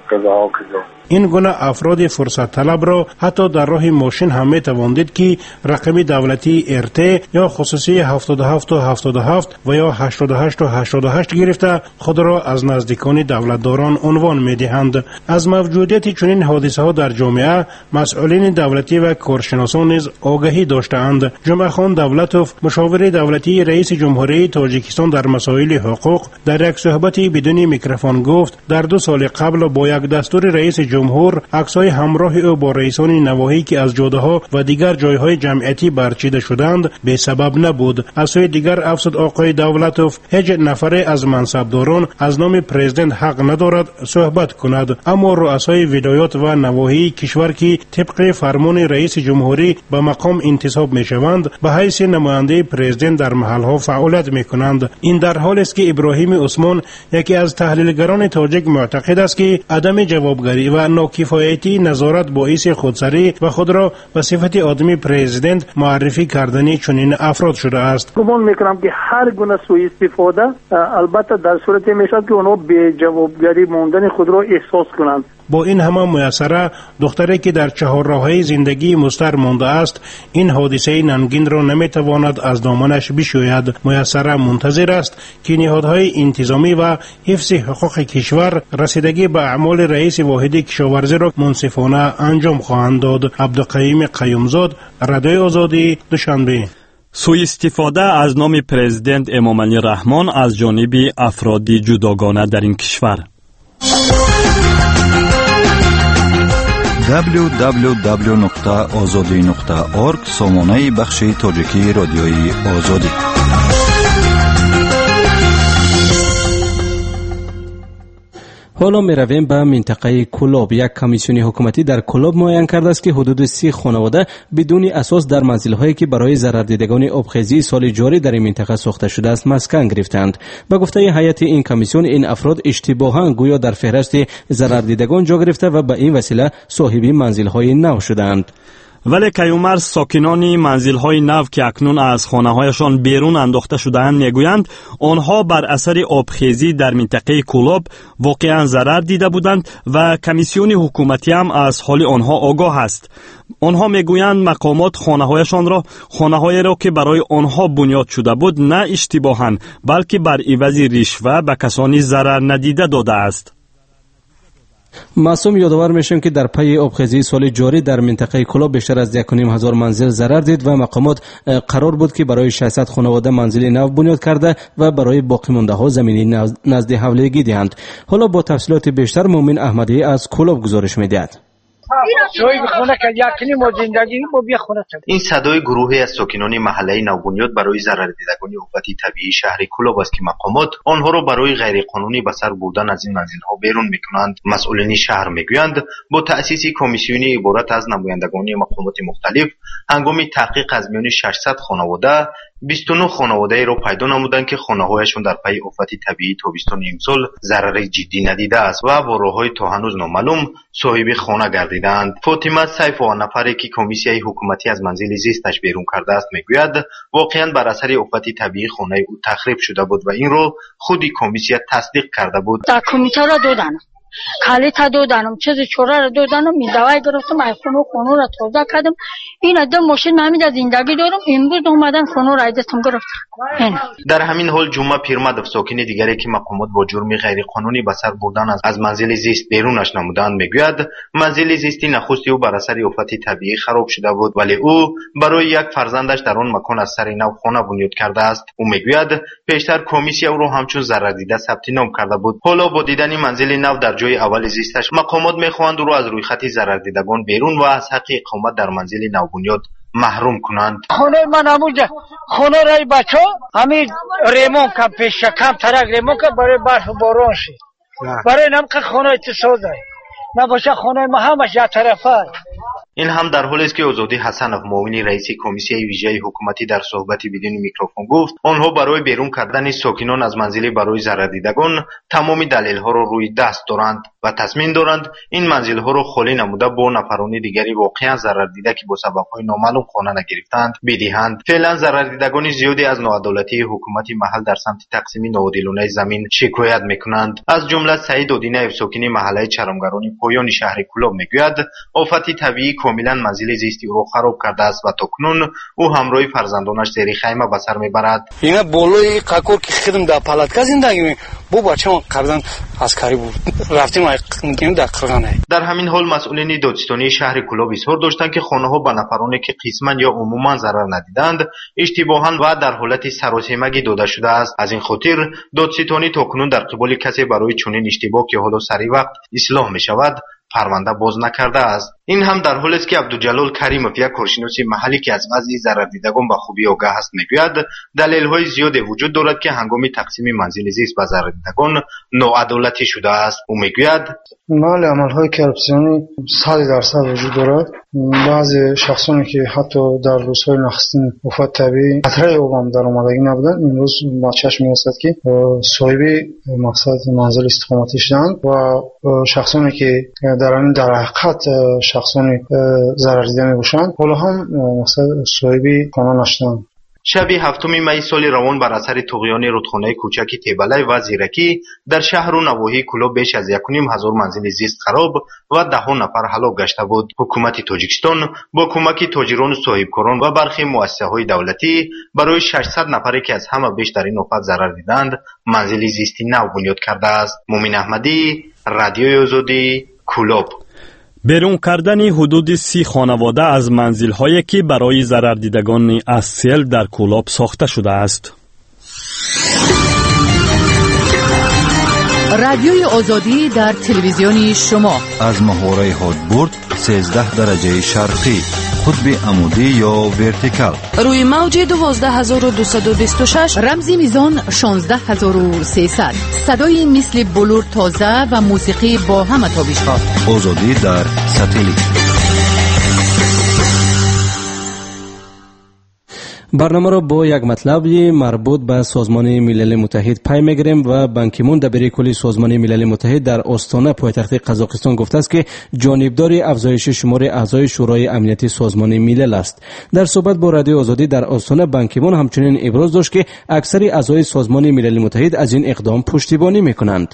غذاها کجا. این گونه افراد فرصت طلب را حتی در راه ماشین هم می توان دید که رقم دولتی ارته یا خصوصی هفتاد و هفت و هفتاد و هفت و یا هشتاد و هشت و هشتاد و هشت گرفته خود را از نزدیکان دولتداران عنوان می دهند. از موجودیت چنین حادثه ها در جامعه مسئولین دولتی و کارشناسان نیز آگاهی داشته‌اند. جمعه خان دولتوف، مشاور دولتی رئیس جمهوری تاجیکستان در مسائل حقوق، در یک صحبت بدون میکروفون گفت در دو سال قبل با یک دستور رئیس جمهور عکس‌های همراه او با رئیسان نواحی که از جاده‌ها و دیگر جایهای جمعیتی برچیده شدند به سبب نبود. از سوی دیگر افسد آقای دولتوف هیچ نفر از منصبداران از نام پرزیدنت حق ندارد صحبت کند، اما رؤسای ولایات و نواحی کشور که طبق فرمان رئیس جمهوری به مقام انتصاب می‌شوند به حیث نماینده پرزیدنت در محل‌ها فعالیت می‌کنند. این در حالی است که ابراهیم عثمان، یکی از تحلیلگران تاجیک، معتقد است که عدم جوابگری و ناکفایتی نظارت باعث خودسری و خود را به صفت آدمی پرزیدنت معرفی کردن چنین افراد شده است. گمان میکنم که هر گونه سوء استفاده البته در صورتی میشود که اونها به جوابگری ماندن خود را احساس کنند. با این همه میسره دختری که در چهارراهی زندگی مستر مانده است این حادثه ننگین را نمیتواند از دامنش بشوید. میسره منتظر است که نهادهای انتظامی و حفظ حقوق کشور رسیدگی به اعمال رئیس واحد کشاورزی را منصفانه انجام خواهند داد. عبدالقیوم قیومزاد، رادیوی آزادی، دوشنبه. سوء استفاده از نام پرزیدنت امامعلی رحمان از جانب افراد جداگانه در این کشور. دبلیو دبلیو دبلیو نقطه آزادی نقطه اورگ سامانه بخش تاجیکی رادیوی آزادی. حالا می رویم به منطقه کلاب. یک کمیسیون حکومتی در کلاب معین کرده است که حدود سی خانواده بدون اساس در منزل‌هایی که برای ضرر دیدگان آبخیزی سال جاری در این منطقه ساخته شده است مسکن گرفتند. به گفته هیئت این کمیسیون این افراد اشتباهاً گویا در فهرست ضرر دیدگان جا گرفته و به این وسیله صاحب منزل‌های نو شدند. ولی کیومر ساکنان منزل‌های نو که اکنون از خانه‌هایشان بیرون انداخته شده‌اند میگویند آنها بر اثر آبخیزی در منطقه کلاب واقعاً ضرر دیده بودند و کمیسیون حکومتی هم از حال آنها آگاه است. آنها میگویند مقامات خانه‌هایشان را خانه‌هایی را که برای آنها بنیاد شده بود نه اشتباهاً بلکه بر عوض رشوه به کسانی ضرر ندیده داده است. معصوم یادآور میشیم که در پی آبخیزی سال جاری در منطقه کلاب بیشتر از یک و نیم هزار منزل ضرر دید و مقامات قرار بود که برای ششصد خانواده منزل نو بنیاد کرده و برای باقی مانده ها زمینی نزد حولگی دهند. حالا با تفصیلات بیشتر مومن احمدی از کلاب گزارش میدهد. این صدای گروهی از ساکنان محله نوبنیاد برای ضرر دیدگان آفت طبیعی شهر کلاب است که مقامات آنها را برای غیرقانونی به سر بردن از این منزل‌ها بیرون می‌کنند. مسئولین شهر می‌گویند با تأسیس کمیسیونی عبارت از نمایندگان مقامات مختلف هنگام تحقیق از میان ششصد خانواده بیست و نه خانواده را پیدا نمودند که خانه‌هایشان در پی آفت طبیعی تابستان امسال ضرر جدی ندیده است و با راه‌های تا هنوز نامعلوم صاحب خانه گردیدند. فاطمه سیف و نفری که کمیسیون حکومتی از منزل زیستش بیرون کرده است میگوید واقعاً بر اثر آفت طبیعی خانه او تخریب شده بود و این را خودی کمیسیون تصدیق کرده بود. در کمیته را دادن کالیتا دادم چیز چوره را دادم می دوای گرفتم ایفون و خونو را تازه کردم. این ادم ماشین همین از زندگی دارم امروز اومدن خونو را دستم گرفتم. در همین حال جمعه پیرمرد ساکن دیگری که مقامات با جرم غیر قانونی به سر بردن از, از منزل زیست بیرونش نمودند میگوید منزل زیستی نخستی او بر اثر آفت طبیعی خراب شده بود ولی او برای یک فرزندش در آن مکان از سر نو خانه بنیاد کرده است. او میگوید پیشتر کمیسیون او را همچون ضرر دیده ثبت نام کرده بود. حالا با دیدن منزل نو در جای اول زیستش مقامات میخواهند او را از روی خط ضرر دیدگان بیرون و از حق اقامت در منزل نو بنیاد محروم کنند. خونه من همونجا خونه رای بچه همین ریمون کم پیش کم ترک ریمون که برای برف باران شد برای نمکه خونه اتصال داری نباشه خونه ما همش یک طرفه. این هم در حالی است که آزادی حسنов معاون رئیس کمیسیون ویژه حکومتی در صحبتی بدون میکروفون گفت آنها برای بیرون کردن ساکنان از منزل برای ضرر دیدگان تمام دلیل ها را روی دست دارند و و تصمیم دارند این منزل‌ها را خالی نموده با نفران دیگری واقعا ضرر دیده که با سبب‌های نامعلوم خانه نگرفتند بدهند. فعلا ضرر دیدگان زیادی از ناعدالتی حکومت محل در سمت تقسیم ناعادلانه زمین شکایت میکنند. از جمله سعید دودینه ساکن محله چرمگران پایان شهر کلاب میگوید آفت طبیعی کاملا منزل زیستی او را خراب کرده است و تاکنون او همراه فرزندانش زیر خیمه به سر میبرد. اینا بالای قاکور که خودم در پالاتکا زندگی می بو بچه‌م قبلا عسکری بود رفتیم میگیم در قرغانه. در همین حال مسئولین دادستانی شهر کلاب اظهار داشتند که خانه‌ها به نفرانی که قسما یا عموما ضرر ندیدند اشتباها و در حالت سراسیمگی داده شده است. از این خاطر دادستانی تاکنون در قبال کسی برای چنین اشتباه که حالا سری وقت اصلاح می شود پرونده باز نکرده است. این هم در حالی است که عبدالجلال کریموف یک کارشناس محلی که از وضع ضرر دیدگان به خوبی آگاه است میگوید دلایل‌های زیادی وجود دارد که هنگام تقسیم منزل زیست به ضرر دیدگان ناعدالتی شده است. او میگوید بله عمل‌های کرپسیونی صد درصد وجود دارد. بعضی شخصانی که حتی در روزهای نخستین آفت طبیعی خطر عوام در آمدگی نبودند امروز به چشم می‌رسد که صاحب مقصد منزل استقامتی شدند و شخصانی که در این در حقیقت شخصانی ضرر دیده می‌باشند حالا هم مقصد صاحب خانه نشدند. شب هفتم می سال روان بر اثر طغیان رودخانه کوچک تیبله و زیرکی در شهر و نواحی کلاب بیش از یک و نیم هزار منزل زیست خراب و ده نفر هلاک گشته بود. حکومت تاجیکستان با کمک تاجران و صاحبکاران و برخی مؤسسه‌های دولتی برای ششصد نفری که از همه بیشتر این آفت ضرر دیدند منزل زیستی نو بنیاد کرده است. مومن احمدی، رادیوی آزادی، کلاب. بیرون کردن حدود سی خانواده از منزل‌هایی که برای ضرر دیدگان از سیل در کلاب ساخته شده است. رادیوی آزادی در تلویزیون شما از محوره هادبورد سیزده درجه شرقی، قطب عمودی یا ورتیکال، روی موج دوازده هزار و دویست و بیست و شش، رمزی میزان شانزده هزار و سیصد، صدای مثل بلور تازه و موسیقی با همه تابش‌ها. آزادی در ساتلیت. برنامه را با یک مطلبی مربوط به سازمان ملل متحد پی میگیریم و بان کی مون دبیر کلی سازمان ملل متحد در استانه پایتخت قزاقستان گفته است که جانبدار افزایش شمار اعضای شورای امنیتی سازمان ملل است. در صحبت با رادیو آزادی در استانه بان کی مون همچنین ابراز داشت که اکثر اعضای سازمان ملل متحد از این اقدام پشتیبانی میکنند.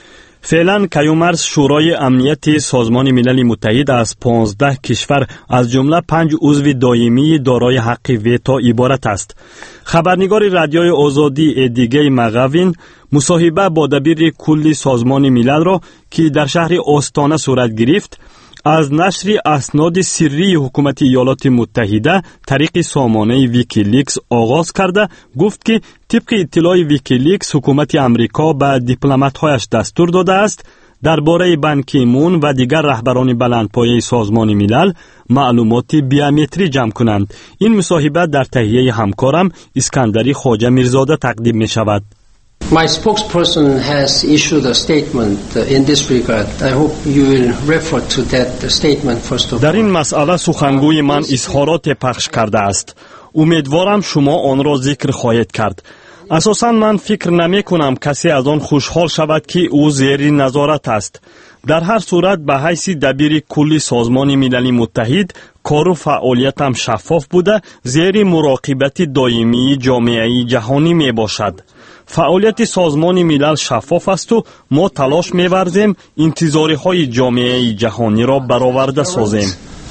فعلا کیومرز شورای امنیت سازمان ملل متحد از پانزده کشور از جمله پنج عضو دائمی دارای حق ویتو عبارت است. خبرنگار رادیوی آزادی ادیگه مغاوین مصاحبه با دبیر کل سازمان ملل را که در شهر آستانه صورت گرفت از نشر اسناد سری حکومت ایالات متحده طریق سامانه ویکیلیکس آغاز کرده گفت که طبق اطلاع ویکیلیکس حکومت امریکا به دیپلمات‌هایش دستور داده است درباره بان کی مون و دیگر رهبران بلندپایه سازمان ملل معلومات بیومتری جمع کنند. این مصاحبه در تهیه همکارم اسکندری خواجه میرزاده تقدیم می شود. My spokesperson has issued a statement in this regard. I hope you will refer to that statement first of all. در این مسئله سخنگوی من اظهارات پخش کرده است. امیدوارم شما آن را ذکر خواهید کرد. اساساً من فکر نمی کنم کسی از آن خوشحال شود که او زیر نظارت است. در هر صورت به حیث دبیر کل سازمان ملل متحد کار و فعالیتم شفاف بوده زیر مراقبت دائمی جامعه جهانی می باشد. فعالیت سازمان ملل شفاف است و ما تلاش می‌ورزیم انتظاری های جامعه جهانی را برآورده سازیم.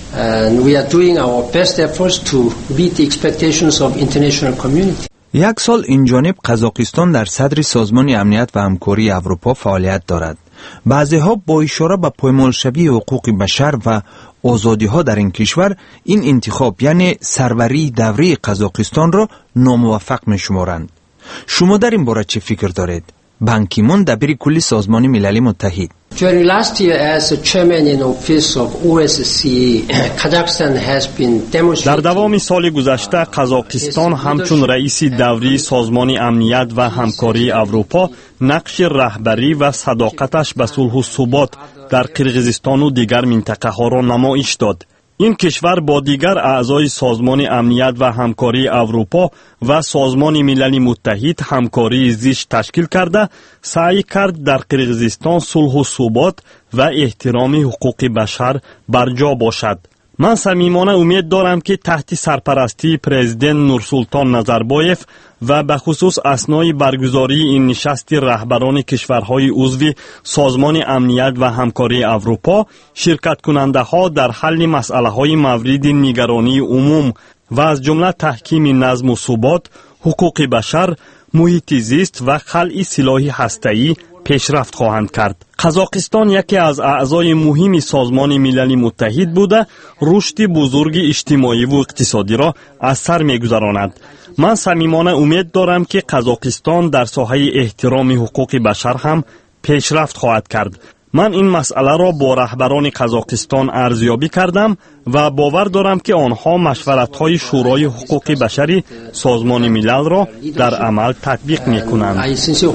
And we are doing our best efforts to meet the expectations of international community. یک سال اینجانب قزاقستان در صدر سازمان امنیت و همکاری اروپا فعالیت دارد. بعضی‌ها با اشاره به پایمالشوی حقوق بشر و آزادی‌ها در این کشور این انتخاب یعنی سروری دوری قزاقستان را ناموفق می‌شمارند. شما در این باره چه فکر دارید؟ بان کی مون دبیر کلی سازمان ملل متحد During last year as a chairman in office of O S C E, Kazakhstan has been demonstrating. در دوام سال گذشته قزاقستان همچون رئیس دوری سازمان امنیت و همکاری اروپا نقش رهبری و صداقتش به صلح و ثبات در قرقیزستان و دیگر منطقه ها را نمایش داد. این کشور با دیگر اعضای سازمان امنیت و همکاری اروپا و سازمان ملل متحد همکاری زیست تشکیل کرده سعی کرد در قرقیزستان صلح و ثبات و احترام حقوق بشر برجا باشد. من صمیمانه امید دارم که تحت سرپرستی پرزیدنت نورسولطان نظربایف و به خصوص اثنای برگزاری این نشست رهبران کشورهای عضو سازمان امنیت و همکاری اروپا، شرکت کننده ها در حل مسئله های مورد نگرانی عموم و از جمله تحکیم نظم و ثبات، حقوق بشر، محیط زیست و خلع سلاح هسته‌ای پیشرفت خواهند کرد. قزاقستان یکی از اعضای مهم سازمان ملل متحد بوده رشد بزرگ اجتماعی و اقتصادی را از سر می‌گذراند. من صمیمانه امید دارم که قزاقستان در ساحه احترام حقوق بشر هم پیشرفت خواهد کرد. من این مسئله را با رهبران قزاقستان ارزیابی کردم و باور دارم که آنها مشورت‌های شورای حقوق بشری سازمان ملل را در عمل تطبیق می‌کنند.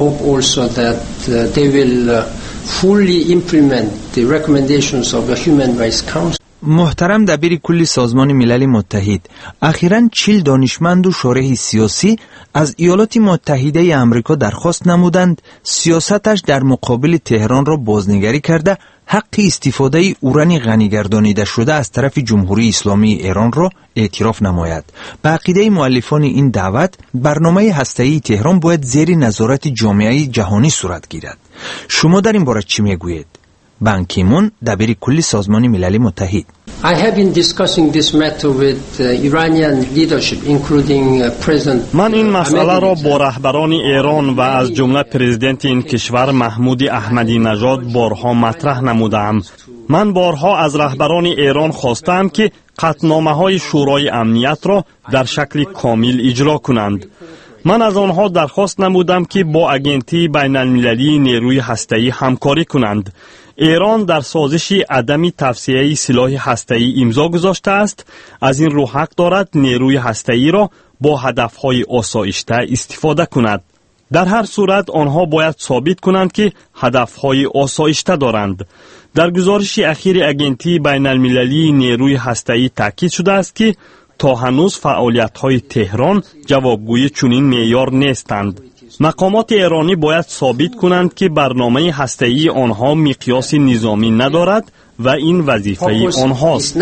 محترم دبیر کل سازمان ملل متحد، اخیراً چهل دانشمند و شارح سیاسی از ایالات متحده آمریکا درخواست نمودند سیاستش در مقابل تهران را بازنگری کرده حق استفاده اوران غنی‌گردانیده شده از طرف جمهوری اسلامی ایران را اعتراف نماید. به عقیده مؤلفان این دعوت، برنامه هسته‌ای تهران باید زیر نظارت جامعه جهانی صورت گیرد. شما در این باره چی میگویید؟ بان کی مون دبیر کل سازمان ملل متحد. I have been discussing this matter with uh, Iranian leadership including uh, President من این مسئله را با رهبران ایران و از جمله پرزیدنت این کشور محمود احمدی نژاد بارها مطرح نمودم. من بارها از رهبران ایران خواستم که قطعنامه‌های شورای امنیت را در شکل کامل اجرا کنند. من از آنها درخواست نمودم که با اجنسی بین المللی نیروی هسته‌ای همکاری کنند. ایران در سازش عدم توسعه سلاح هسته‌ای امضا گذاشته است. از این رو حق دارد نیروی هسته‌ای را با هدف‌های آسایشته استفاده کند. در هر صورت آنها باید ثابت کنند که هدف‌های آسایشته دارند. در گزارش اخیر اجنسی بین المللی نیروی هسته‌ای تاکید شده است که تا هنوز فعالیت‌های تهران جوابگوی چنین معیار نیستند. مقامات ایرانی باید ثابت کنند که برنامه هسته‌ای آنها مقیاس نظامی ندارد و این وظیفه آنهاست.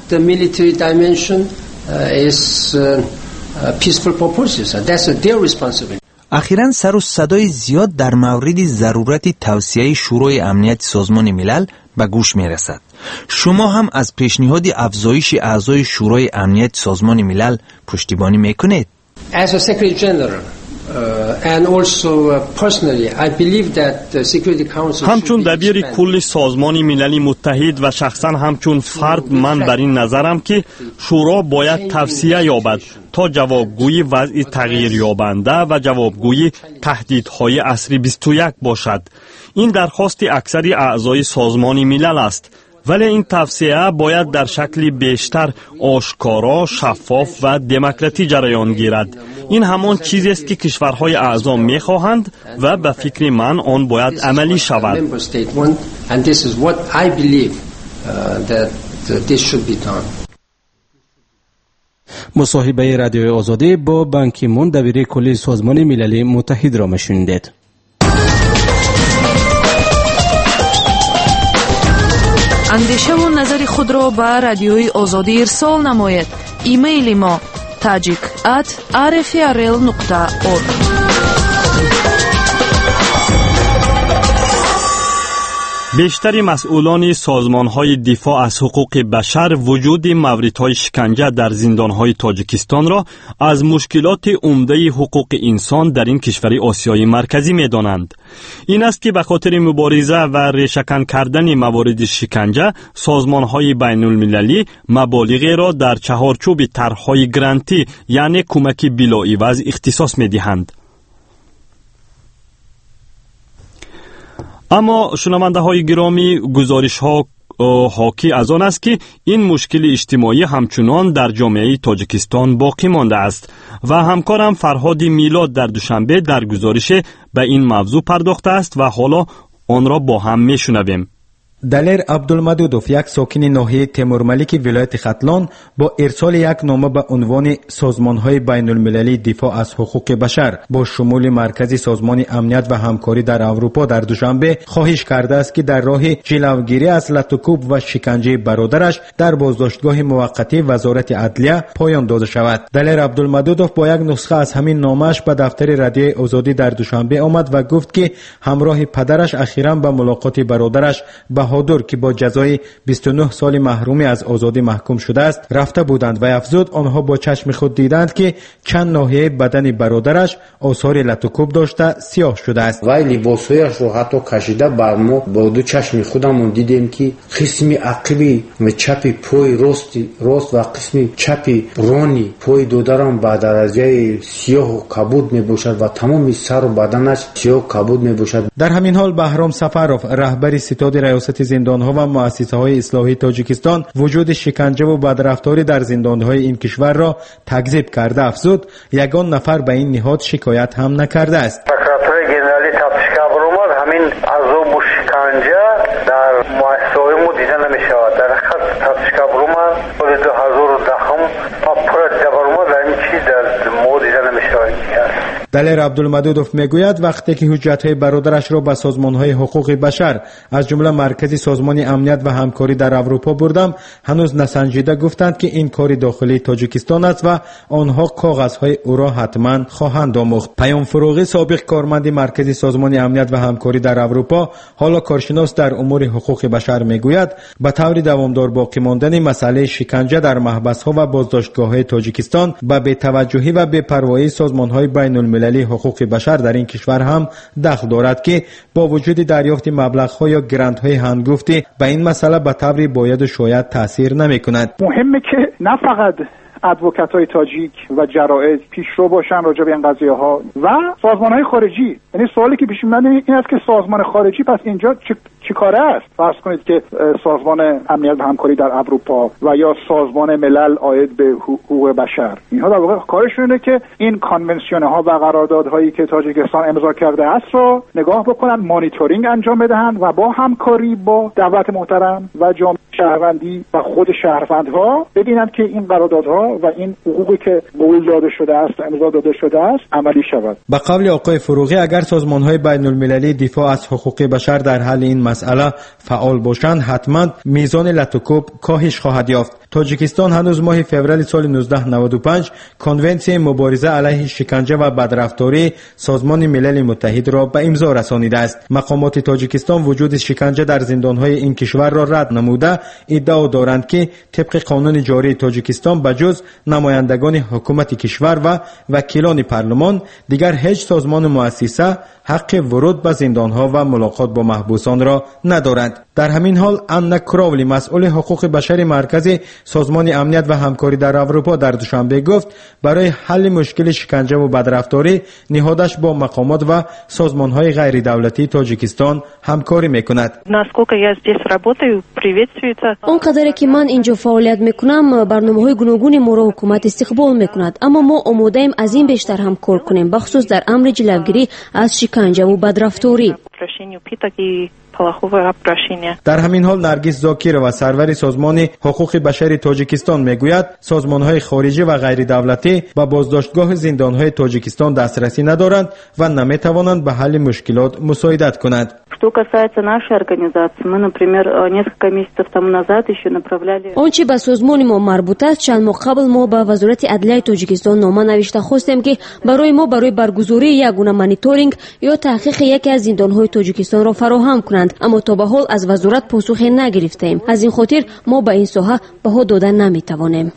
اخیراً سر و صدای زیاد در مورد ضرورت توسعه شورای امنیت سازمان ملل به گوش می رسد. شما هم از پیشنهاد افزایش اعضای شورای امنیت سازمان ملل پشتیبانی می کنید؟ As a Secretary General uh, and also uh, personally I believe that the Security Council همچون دبیر کل سازمان ملل متحد و شخصا همچون فرد من بر این نظرم که شورا باید توسعه یابد تا جوابگوی وضع تغییر یابنده و جوابگوی تهدیدهای عصر بیست و یک باشد. این درخواست اکثر اعضای سازمان ملل است. ولی این توسعه باید در شکل بیشتر آشکارا، شفاف و دموکراتی جریان گیرد. این همان چیزی است که کشورهای اعضا می‌خواهند و به فکر من آن باید عملی شود. مصاحبه رادیوی آزادی با بان کی مون دبیر کل سازمان ملل متحد را میشنیدید. اندیشه و نظر خود را به رادیوی آزادی ارسال نماید. ایمیل ما tajik at r f r l nokta org. بیشتر مسئولان سازمان‌های دفاع از حقوق بشر وجود موردهای شکنجه در زندان‌های تاجیکستان را از مشکلات عمده حقوق انسان در این کشور آسیای مرکزی می‌دانند. این است که به خاطر مبارزه و ریشه‌کن کردن موارد شکنجه، سازمان‌های بین‌المللی مبالغی را در چهارچوب طرح‌های گرانتی یعنی کمک بلاعوض اختصاص می‌دهند. اما شنونده های گرامی، گزارش ها حاکی از آن است که این مشکل اجتماعی همچنان در جامعه تاجیکستان باقی مانده است و همکارم فرهاد میلاد در دوشنبه در گزارش به این موضوع پرداخته است و حالا آن را با هم میشنویم. دلیر عبدالمدودوف، یک ساکن ناحیه تیمورملیک ولایت ختلان، با ارسال یک نامه به عنوان سازمان‌های بین‌المللی دفاع از حقوق بشر با شمول مرکز سازمان امنیت و همکاری در اروپا در دوشنبه خواهش کرده است که در راه جلوگیری از لطوکوب و شکنجه برادرش در بازداشتگاه موقتی وزارت عدلیه پایان داده شود. دلیر عبدالمدودوف با یک نسخه از همین نامه‌اش به دفتر رادیوی آزادی در دوشنبه آمد و گفت که همراه پدرش اخیراً به ملاقات برادرش بهادر که با جزای بیست و نه سال محرومی از آزادی محکوم شده است رفته بودند و افزود آنها با چشم خود دیدند که چند ناحیه بدن برادرش آثار لطوکوب داشته سیاه شده است. وای لباسهایش رو حتی کشیده بر ما با دو چشم خودمون دیدیم که قسم عقبی و چپ پای راست راست و قسم چپ رانی پای دو درم به درجه سیاه و کبود می باشد و تمام سر و بدنش سیاه و کبود می باشد. در همین حال بهرام سفروف، رهبر ستاد ریاست زندانها و مؤسسه‌های اصلاحی تاجیکستان، وجود شکنجه و بدرفتاری در زندانهای این کشور را تکذیب کرده افزود یگان نفر به این نهاد شکایت هم نکرده است. پروکراتور گنرالی تفتیشگر برآمد همین عذاب و شکنجه در مؤسسه‌های ما دیده نمی‌شود. در حقیقت تفتیشگر برآمد سال دو هزار و ده تا پرد برآمد در این چیز در ما دیده نمی‌شود. دلیر عبدالمدودوف میگوید وقتی که حجت‌های برادرش را به سازمان‌های حقوق بشر از جمله مرکز سازمان امنیت و همکاری در اروپا بردم، هنوز نسنجیده گفتند که این کار داخلی تاجیکستان است و آنها کاغذهای او را حتما خواهند آموخت. پیام فروغی، سابق کارمند مرکز سازمان امنیت و همکاری در اروپا، حالا کارشناس در امور حقوق بشر میگوید به طور دوامدار باقی ماندن مسئله شکنجه در محبس‌ها و بازداشتگاه‌های تاجیکستان به بی‌توجهی و بی‌پروایی سازمان‌های بین‌المللی حقوق بشر در این کشور هم دخل دارد که با وجود دریافت مبلغ‌ها یا گرانت‌های هنگفتی به این مسئله به طور باید و شاید تاثیر نمی‌کند. مهمه که نه فقط ادوکات‌های تاجیک و جرائد پیشرو باشن راجع به این قضیه‌ها و سازمان‌های خارجی. یعنی سوالی که پیش میاد این است که سازمان خارجی پس اینجا چه چی کاره است؟ فرض کنید که سازمان امنیت و همکاری در اروپا و یا سازمان ملل عاید به حقوق بشر، اینها در واقع کارشون اینه که این کانونسیون‌ها و قراردادهایی که تاجیکستان امضا کرده است رو نگاه بکنن، مانیتورینگ انجام بدهند و با همکاری با دولت محترم و جامعه شهروندی و خود شهروندها ببینند که این قراردادها و این حقوقی که قول داده شده است، امضا داده شده است، عملی شود. به قول آقای فروغی، اگر سازمان‌های بین‌المللی دفاع از حقوق بشر در حل این مسئله فعال باشند، حتما میزان لطوکوب کاهش خواهد یافت. تاجیکستان هنوز ماه فوریه سال نوزده نود و پنج کنونسیون مبارزه علیه شکنجه و بدرفتاری سازمان ملل متحد را به امضا رسانیده است. مقامات تاجیکستان وجود شکنجه در زندان‌های این کشور را رد نموده ادعا دارند که طبق قانون جاری تاجیکستان بجز نمایندگان حکومت کشور و وکیلان پارلمان دیگر هیچ سازمان مؤسسه حق ورود به زندان‌ها و ملاقات با محبوسان را ندارند. در همین حال انا کراولی، مسئول حقوق بشر مرکز سازمان امنیت و همکاری در اروپا، در دوشنبه گفت برای حل مشکل شکنجه و بدرفتاری نهادش با مقامات و سازمان‌های غیر دولتی تاجیکستان همکاری می‌کند. اونقدر که من اینجا فعالیت می‌کنم برنامه‌های گوناگون ما را حکومت استقبال می‌کند، اما ما آماده‌ایم از این بیشتر هم کار کنیم، بخصوص در امر جلوگیری از شکنجه و بدرفتاری. در همین حال نرگس زاکیرова، سرور سازمان حقوق بشر تاجیکستان میگوید سازمان‌های خارجی و غیر دولتی به بازداشتگاه زندان‌های تاجیکستان دسترسی ندارند و نمی‌توانند به حل مشکلات مساعدت کنند. آنچه به سازمان ما مربوط است، چند ماه قبل ما به وزارت عدلیه تاجیکستان نامه نوشته خواستیم که برای ما برای برگزاری یک گونه مانیتورینگ یا تحقیق یکی از زندان‌های تاجیکستان را فراهم کنند، اما تا به حال از وزارت پاسخی نگرفتیم. از این خاطر ما به این ساحه بها دادن نمی‌توانیم.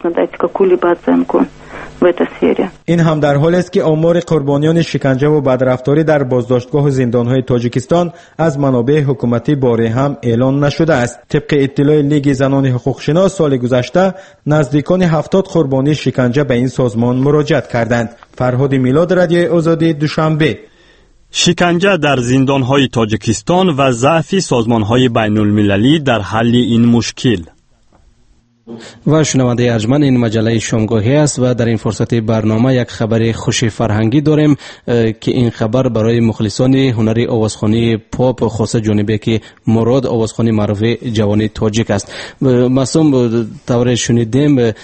این هم در حالی است که آمار قربانیان شکنجه و بدرفتاری در بازداشتگاه و زندان‌های تاجیکستان از منابع حکومتی باره هم اعلان نشده است. طبق اطلاع لیگ زنان حقوقشناس، سال گذشته نزدیکان هفتاد قربانی شکنجه به این سازمان مراجعت کردند. فرهاد میلاد، رادیو آزادی، دوشنبه. شکنجه در زندان‌های تاجیکستان و ضعف سازمان‌های بین‌المللی در حل این مشکل. و شنونده ارجمند، این مجله شامگاهی است و در این فرصت برنامه یک خبر خوش فرهنگی داریم که این خبر برای مخلصان هنری آوازخوانی پاپ خاص جانبک مراد، آوازخوانی معروف جوانی تاجیک است. معصوم، طور شنیدیم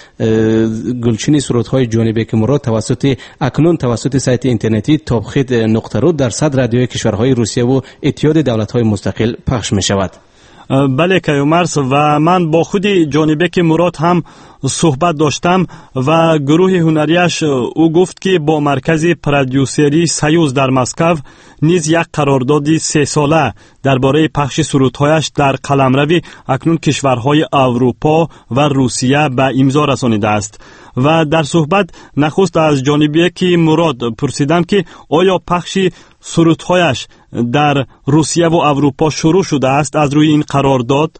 گلچین سرودهای جانبک مراد توسط اکنون توسط سایت اینترنتی تابخیت نقطه رو در صد رادیوی کشورهای روسیه و اتحاد دولت‌های مستقل پخش می شود. بله کیومرث، و من با خود جانبک مراد هم صحبت داشتم و گروه هنریش او گفت که با مرکز پرودیوسری سیوز در مسکو نیز یک قرارداد سه ساله درباره پخش سرودهایش در قلمرو اکنون کشورهای اروپا و روسیه به امضا رسانیده است. و در صحبت نخست از جانبک مراد پرسیدم که آیا پخش سرودهایش در روسیه و اروپا شروع شده است از روی این قرارداد؟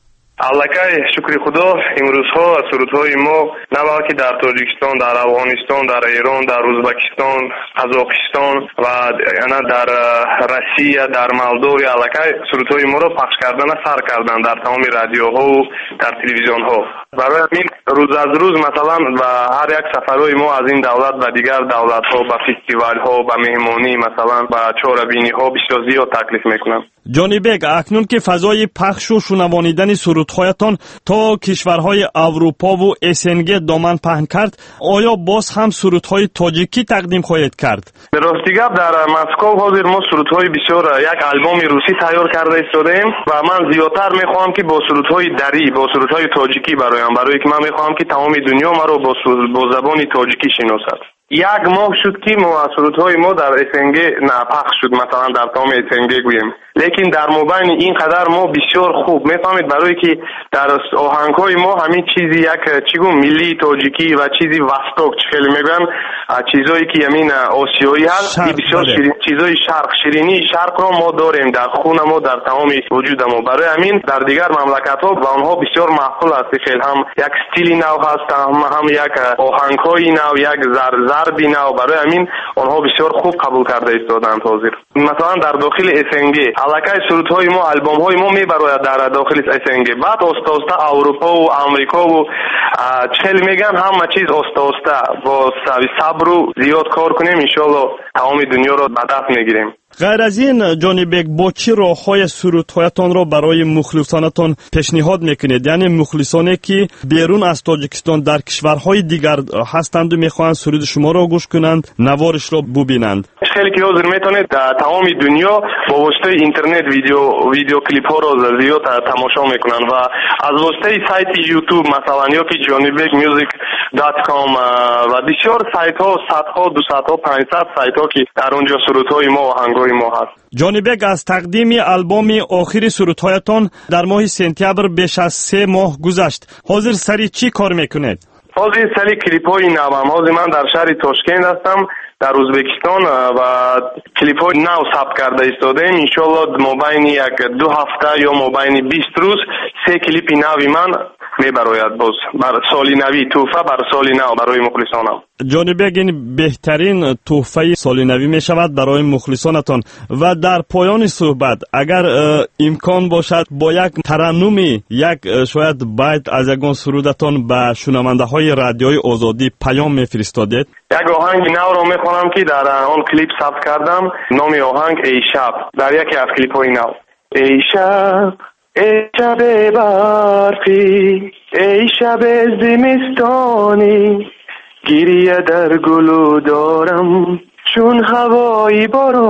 аллакай шукри худо имрӯзҳо сурудҳои мо наваки дар тоҷикистон, дар афғонистон, дар эрон, дар ӯзбекистон, қазоқистон ва яна дар россия, дар молдовия аллакай сурудҳои моро пахш кардана сар карданд дар тамоми радиоҳову дар телевизионҳо. барои ҳамин рӯз аз рӯз масалан ва ҳар як сафарҳои мо аз ин давлат ба дигар давлатҳо, ба фестивалҳо, ба меҳмонӣ, масалан ба чорабиниҳо бисёр зиёд таклиф мекунам. جانبک، اکنون که فضای پخش و شنوانیدن سرودهایتان تا کشورهای اروپا و اسنگ دامن پهن کرد، آیا باز هم سرودهای تاجیکی تقدیم خواهید کرد؟ به راستی گپ در مسکو حاضر ما سرودهای بسیار یک آلبوم روسی تیار کرده ایستادیم و من زیادتر میخوام که با سرودهای دری، با سرودهای تاجیکی برایم، برای که من میخوام که تمام دنیا ما رو با, با زبان تاجیکی شناسد. یک ماه شد که ما سرودهای ما در اسنگ نپخش شد، مثلا در تمام اسنگ گویم، لیکن در مابین این قدر ما بسیار خوب میفهمید برای که در آهنگهای ما همین چیزی یک چیگو ملی تاجیکی و چیزی وستوک خیلی میگن چیزایی که همین آسیایی هست، بسیار شیرین چیزای شرق، شیرینی شرق رو ما داریم در خون ما، در تمام وجود ما. برای همین در دیگر مملکت ها و آنها بسیار معقول است، خیلی هم یک استیلی نو هست، هم هم یک آهنگهای نو، یک زر ضربی نو. برای همین آنها بسیار خوب قبول کرده ایستادند حاضر. مثلا در داخل اسنگ аллакай сурудҳои мо, албомҳои мо мебарояд дар дохили СНГ. баъд оста-оста Аврупо ву Амрикову чхел меган ҳама чиз оста-оста бо сабру зиёд кор кунем, иншоалло тамоми дунёро ба даст мегирем. غیر از این جانبک، با چه راه‌های سرودهایتان را برای مخلصانتان پیشنهاد میکنید؟ یعنی مخلصانی که بیرون از تاجیکستان در کشورهای دیگر هستند و میخواهند سرود شما را گوش کنند، نوارش را ببینند. خیلی که حاضر میتونید در تمام دنیا با واسطه اینترنت ویدیو ویدیو کلیپ ها را زیاد تماشا میکنند و از واسطه سایت یوتیوب مثلا یا که جانبک میوزیک دات کام و بسیار سایت ها، صدها، دویست، پانصد سایت ها که در اونجا سرودهای ما و آهنگهای ما هست. جانبک، از تقدیم آلبوم آخری سرودهایتان در ماه سپتامبر بیش از سه ماه گذشت. حاضر سری چی کار میکنید؟ حاضر سری کلیپ های نوام. حاضر من در شهر تاشکند هستم در ازبکستان و کلیپ های نو ثبت کرده ایستادیم. انشالله مابین یک دو هفته یا مابین بیست روز سه کلیپ نوی من میبراید باز بر سالی نوی، تحفه بر سالی نو برای مخلصانم. جانبک، این بهترین تحفه سالی نوی می شود برای مخلصانتان. و در پایان صحبت اگر امکان باشد با یک ترنمی، یک شاید بیت از یگان سرودتان به شنونده های رادیوی آزادی پیام میفرستادید؟ یک آهنگ نو را میخوانم که در آن کلیپ ثبت کردم. نام آهنگ ای شب، در یکی از کلیپ های نو. ای شب، ای شب برفی، ای شب زمستانی، گریه در گلو دارم چون هوای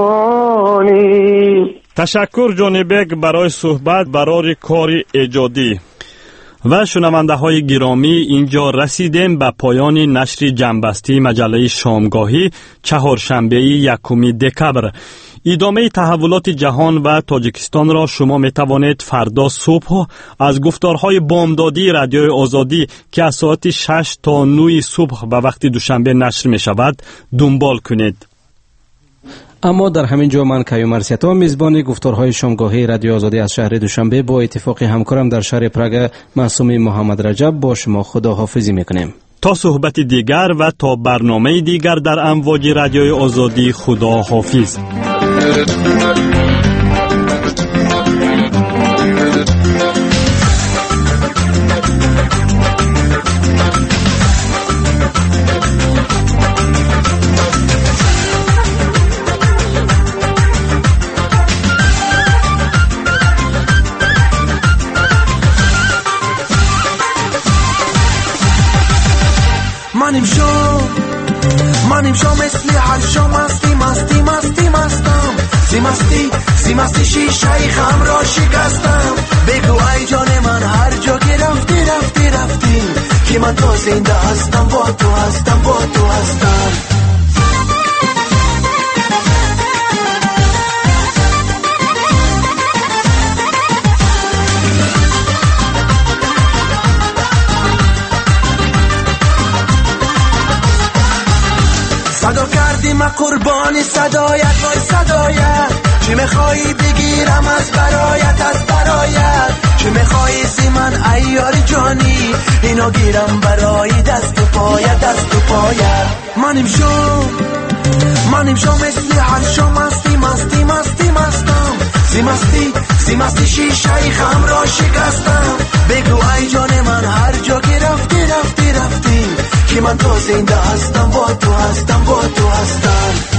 بارانی. تشکر جانبک برای صحبت، برای کار ایجادی. و شنونده های گرامی، اینجا رسیدیم به پایان نشر جنبسته مجله شامگاهی چهارشنبه یکم دکبر. ادامه تحولات جهان و تاجیکستان را شما می توانید فردا صبح از گفتارهای بامدادی رادیوی آزادی که از ساعت شش تا نه صبح به وقت دوشنبه نشر می شود دنبال کنید. اما در همین جا من کیومرثیتا، میزبان گفتارهای شامگاهی رادیو آزادی از شهر دوشنبه، با اتفاق همکارم در شهر پراگ معصوم محمد رجب با شما خداحافظی میکنیم. تا صحبت دیگر و تا برنامه دیگر در امواج رادیوی آزادی، خدا حافظ. منیم شو منیم شو مثل هر شو مستی مستی مستی مستم سی مستی سی مستی شیشه خم را شکستم بگو ای جان من هر جا که رفتی رفتی رفتی که من تو زنده هستم با تو هستم با تو هستم صدا کردی من قربانی صدایت وای صدایت چی میخوایی بگیرم از برایت از برایت چی میخوایی سی من ایار جانی اینو گیرم برای دست و پایت دست و پایت منیم شو منیم شو مثل هر شو مستی مستی مستی مستم سی مستی سی مستی شیشه خم را شکستم بگو ای جان من هر جا که رفتی رفتی رفتی که من تو زنده هستم با تو هستم با تو هستم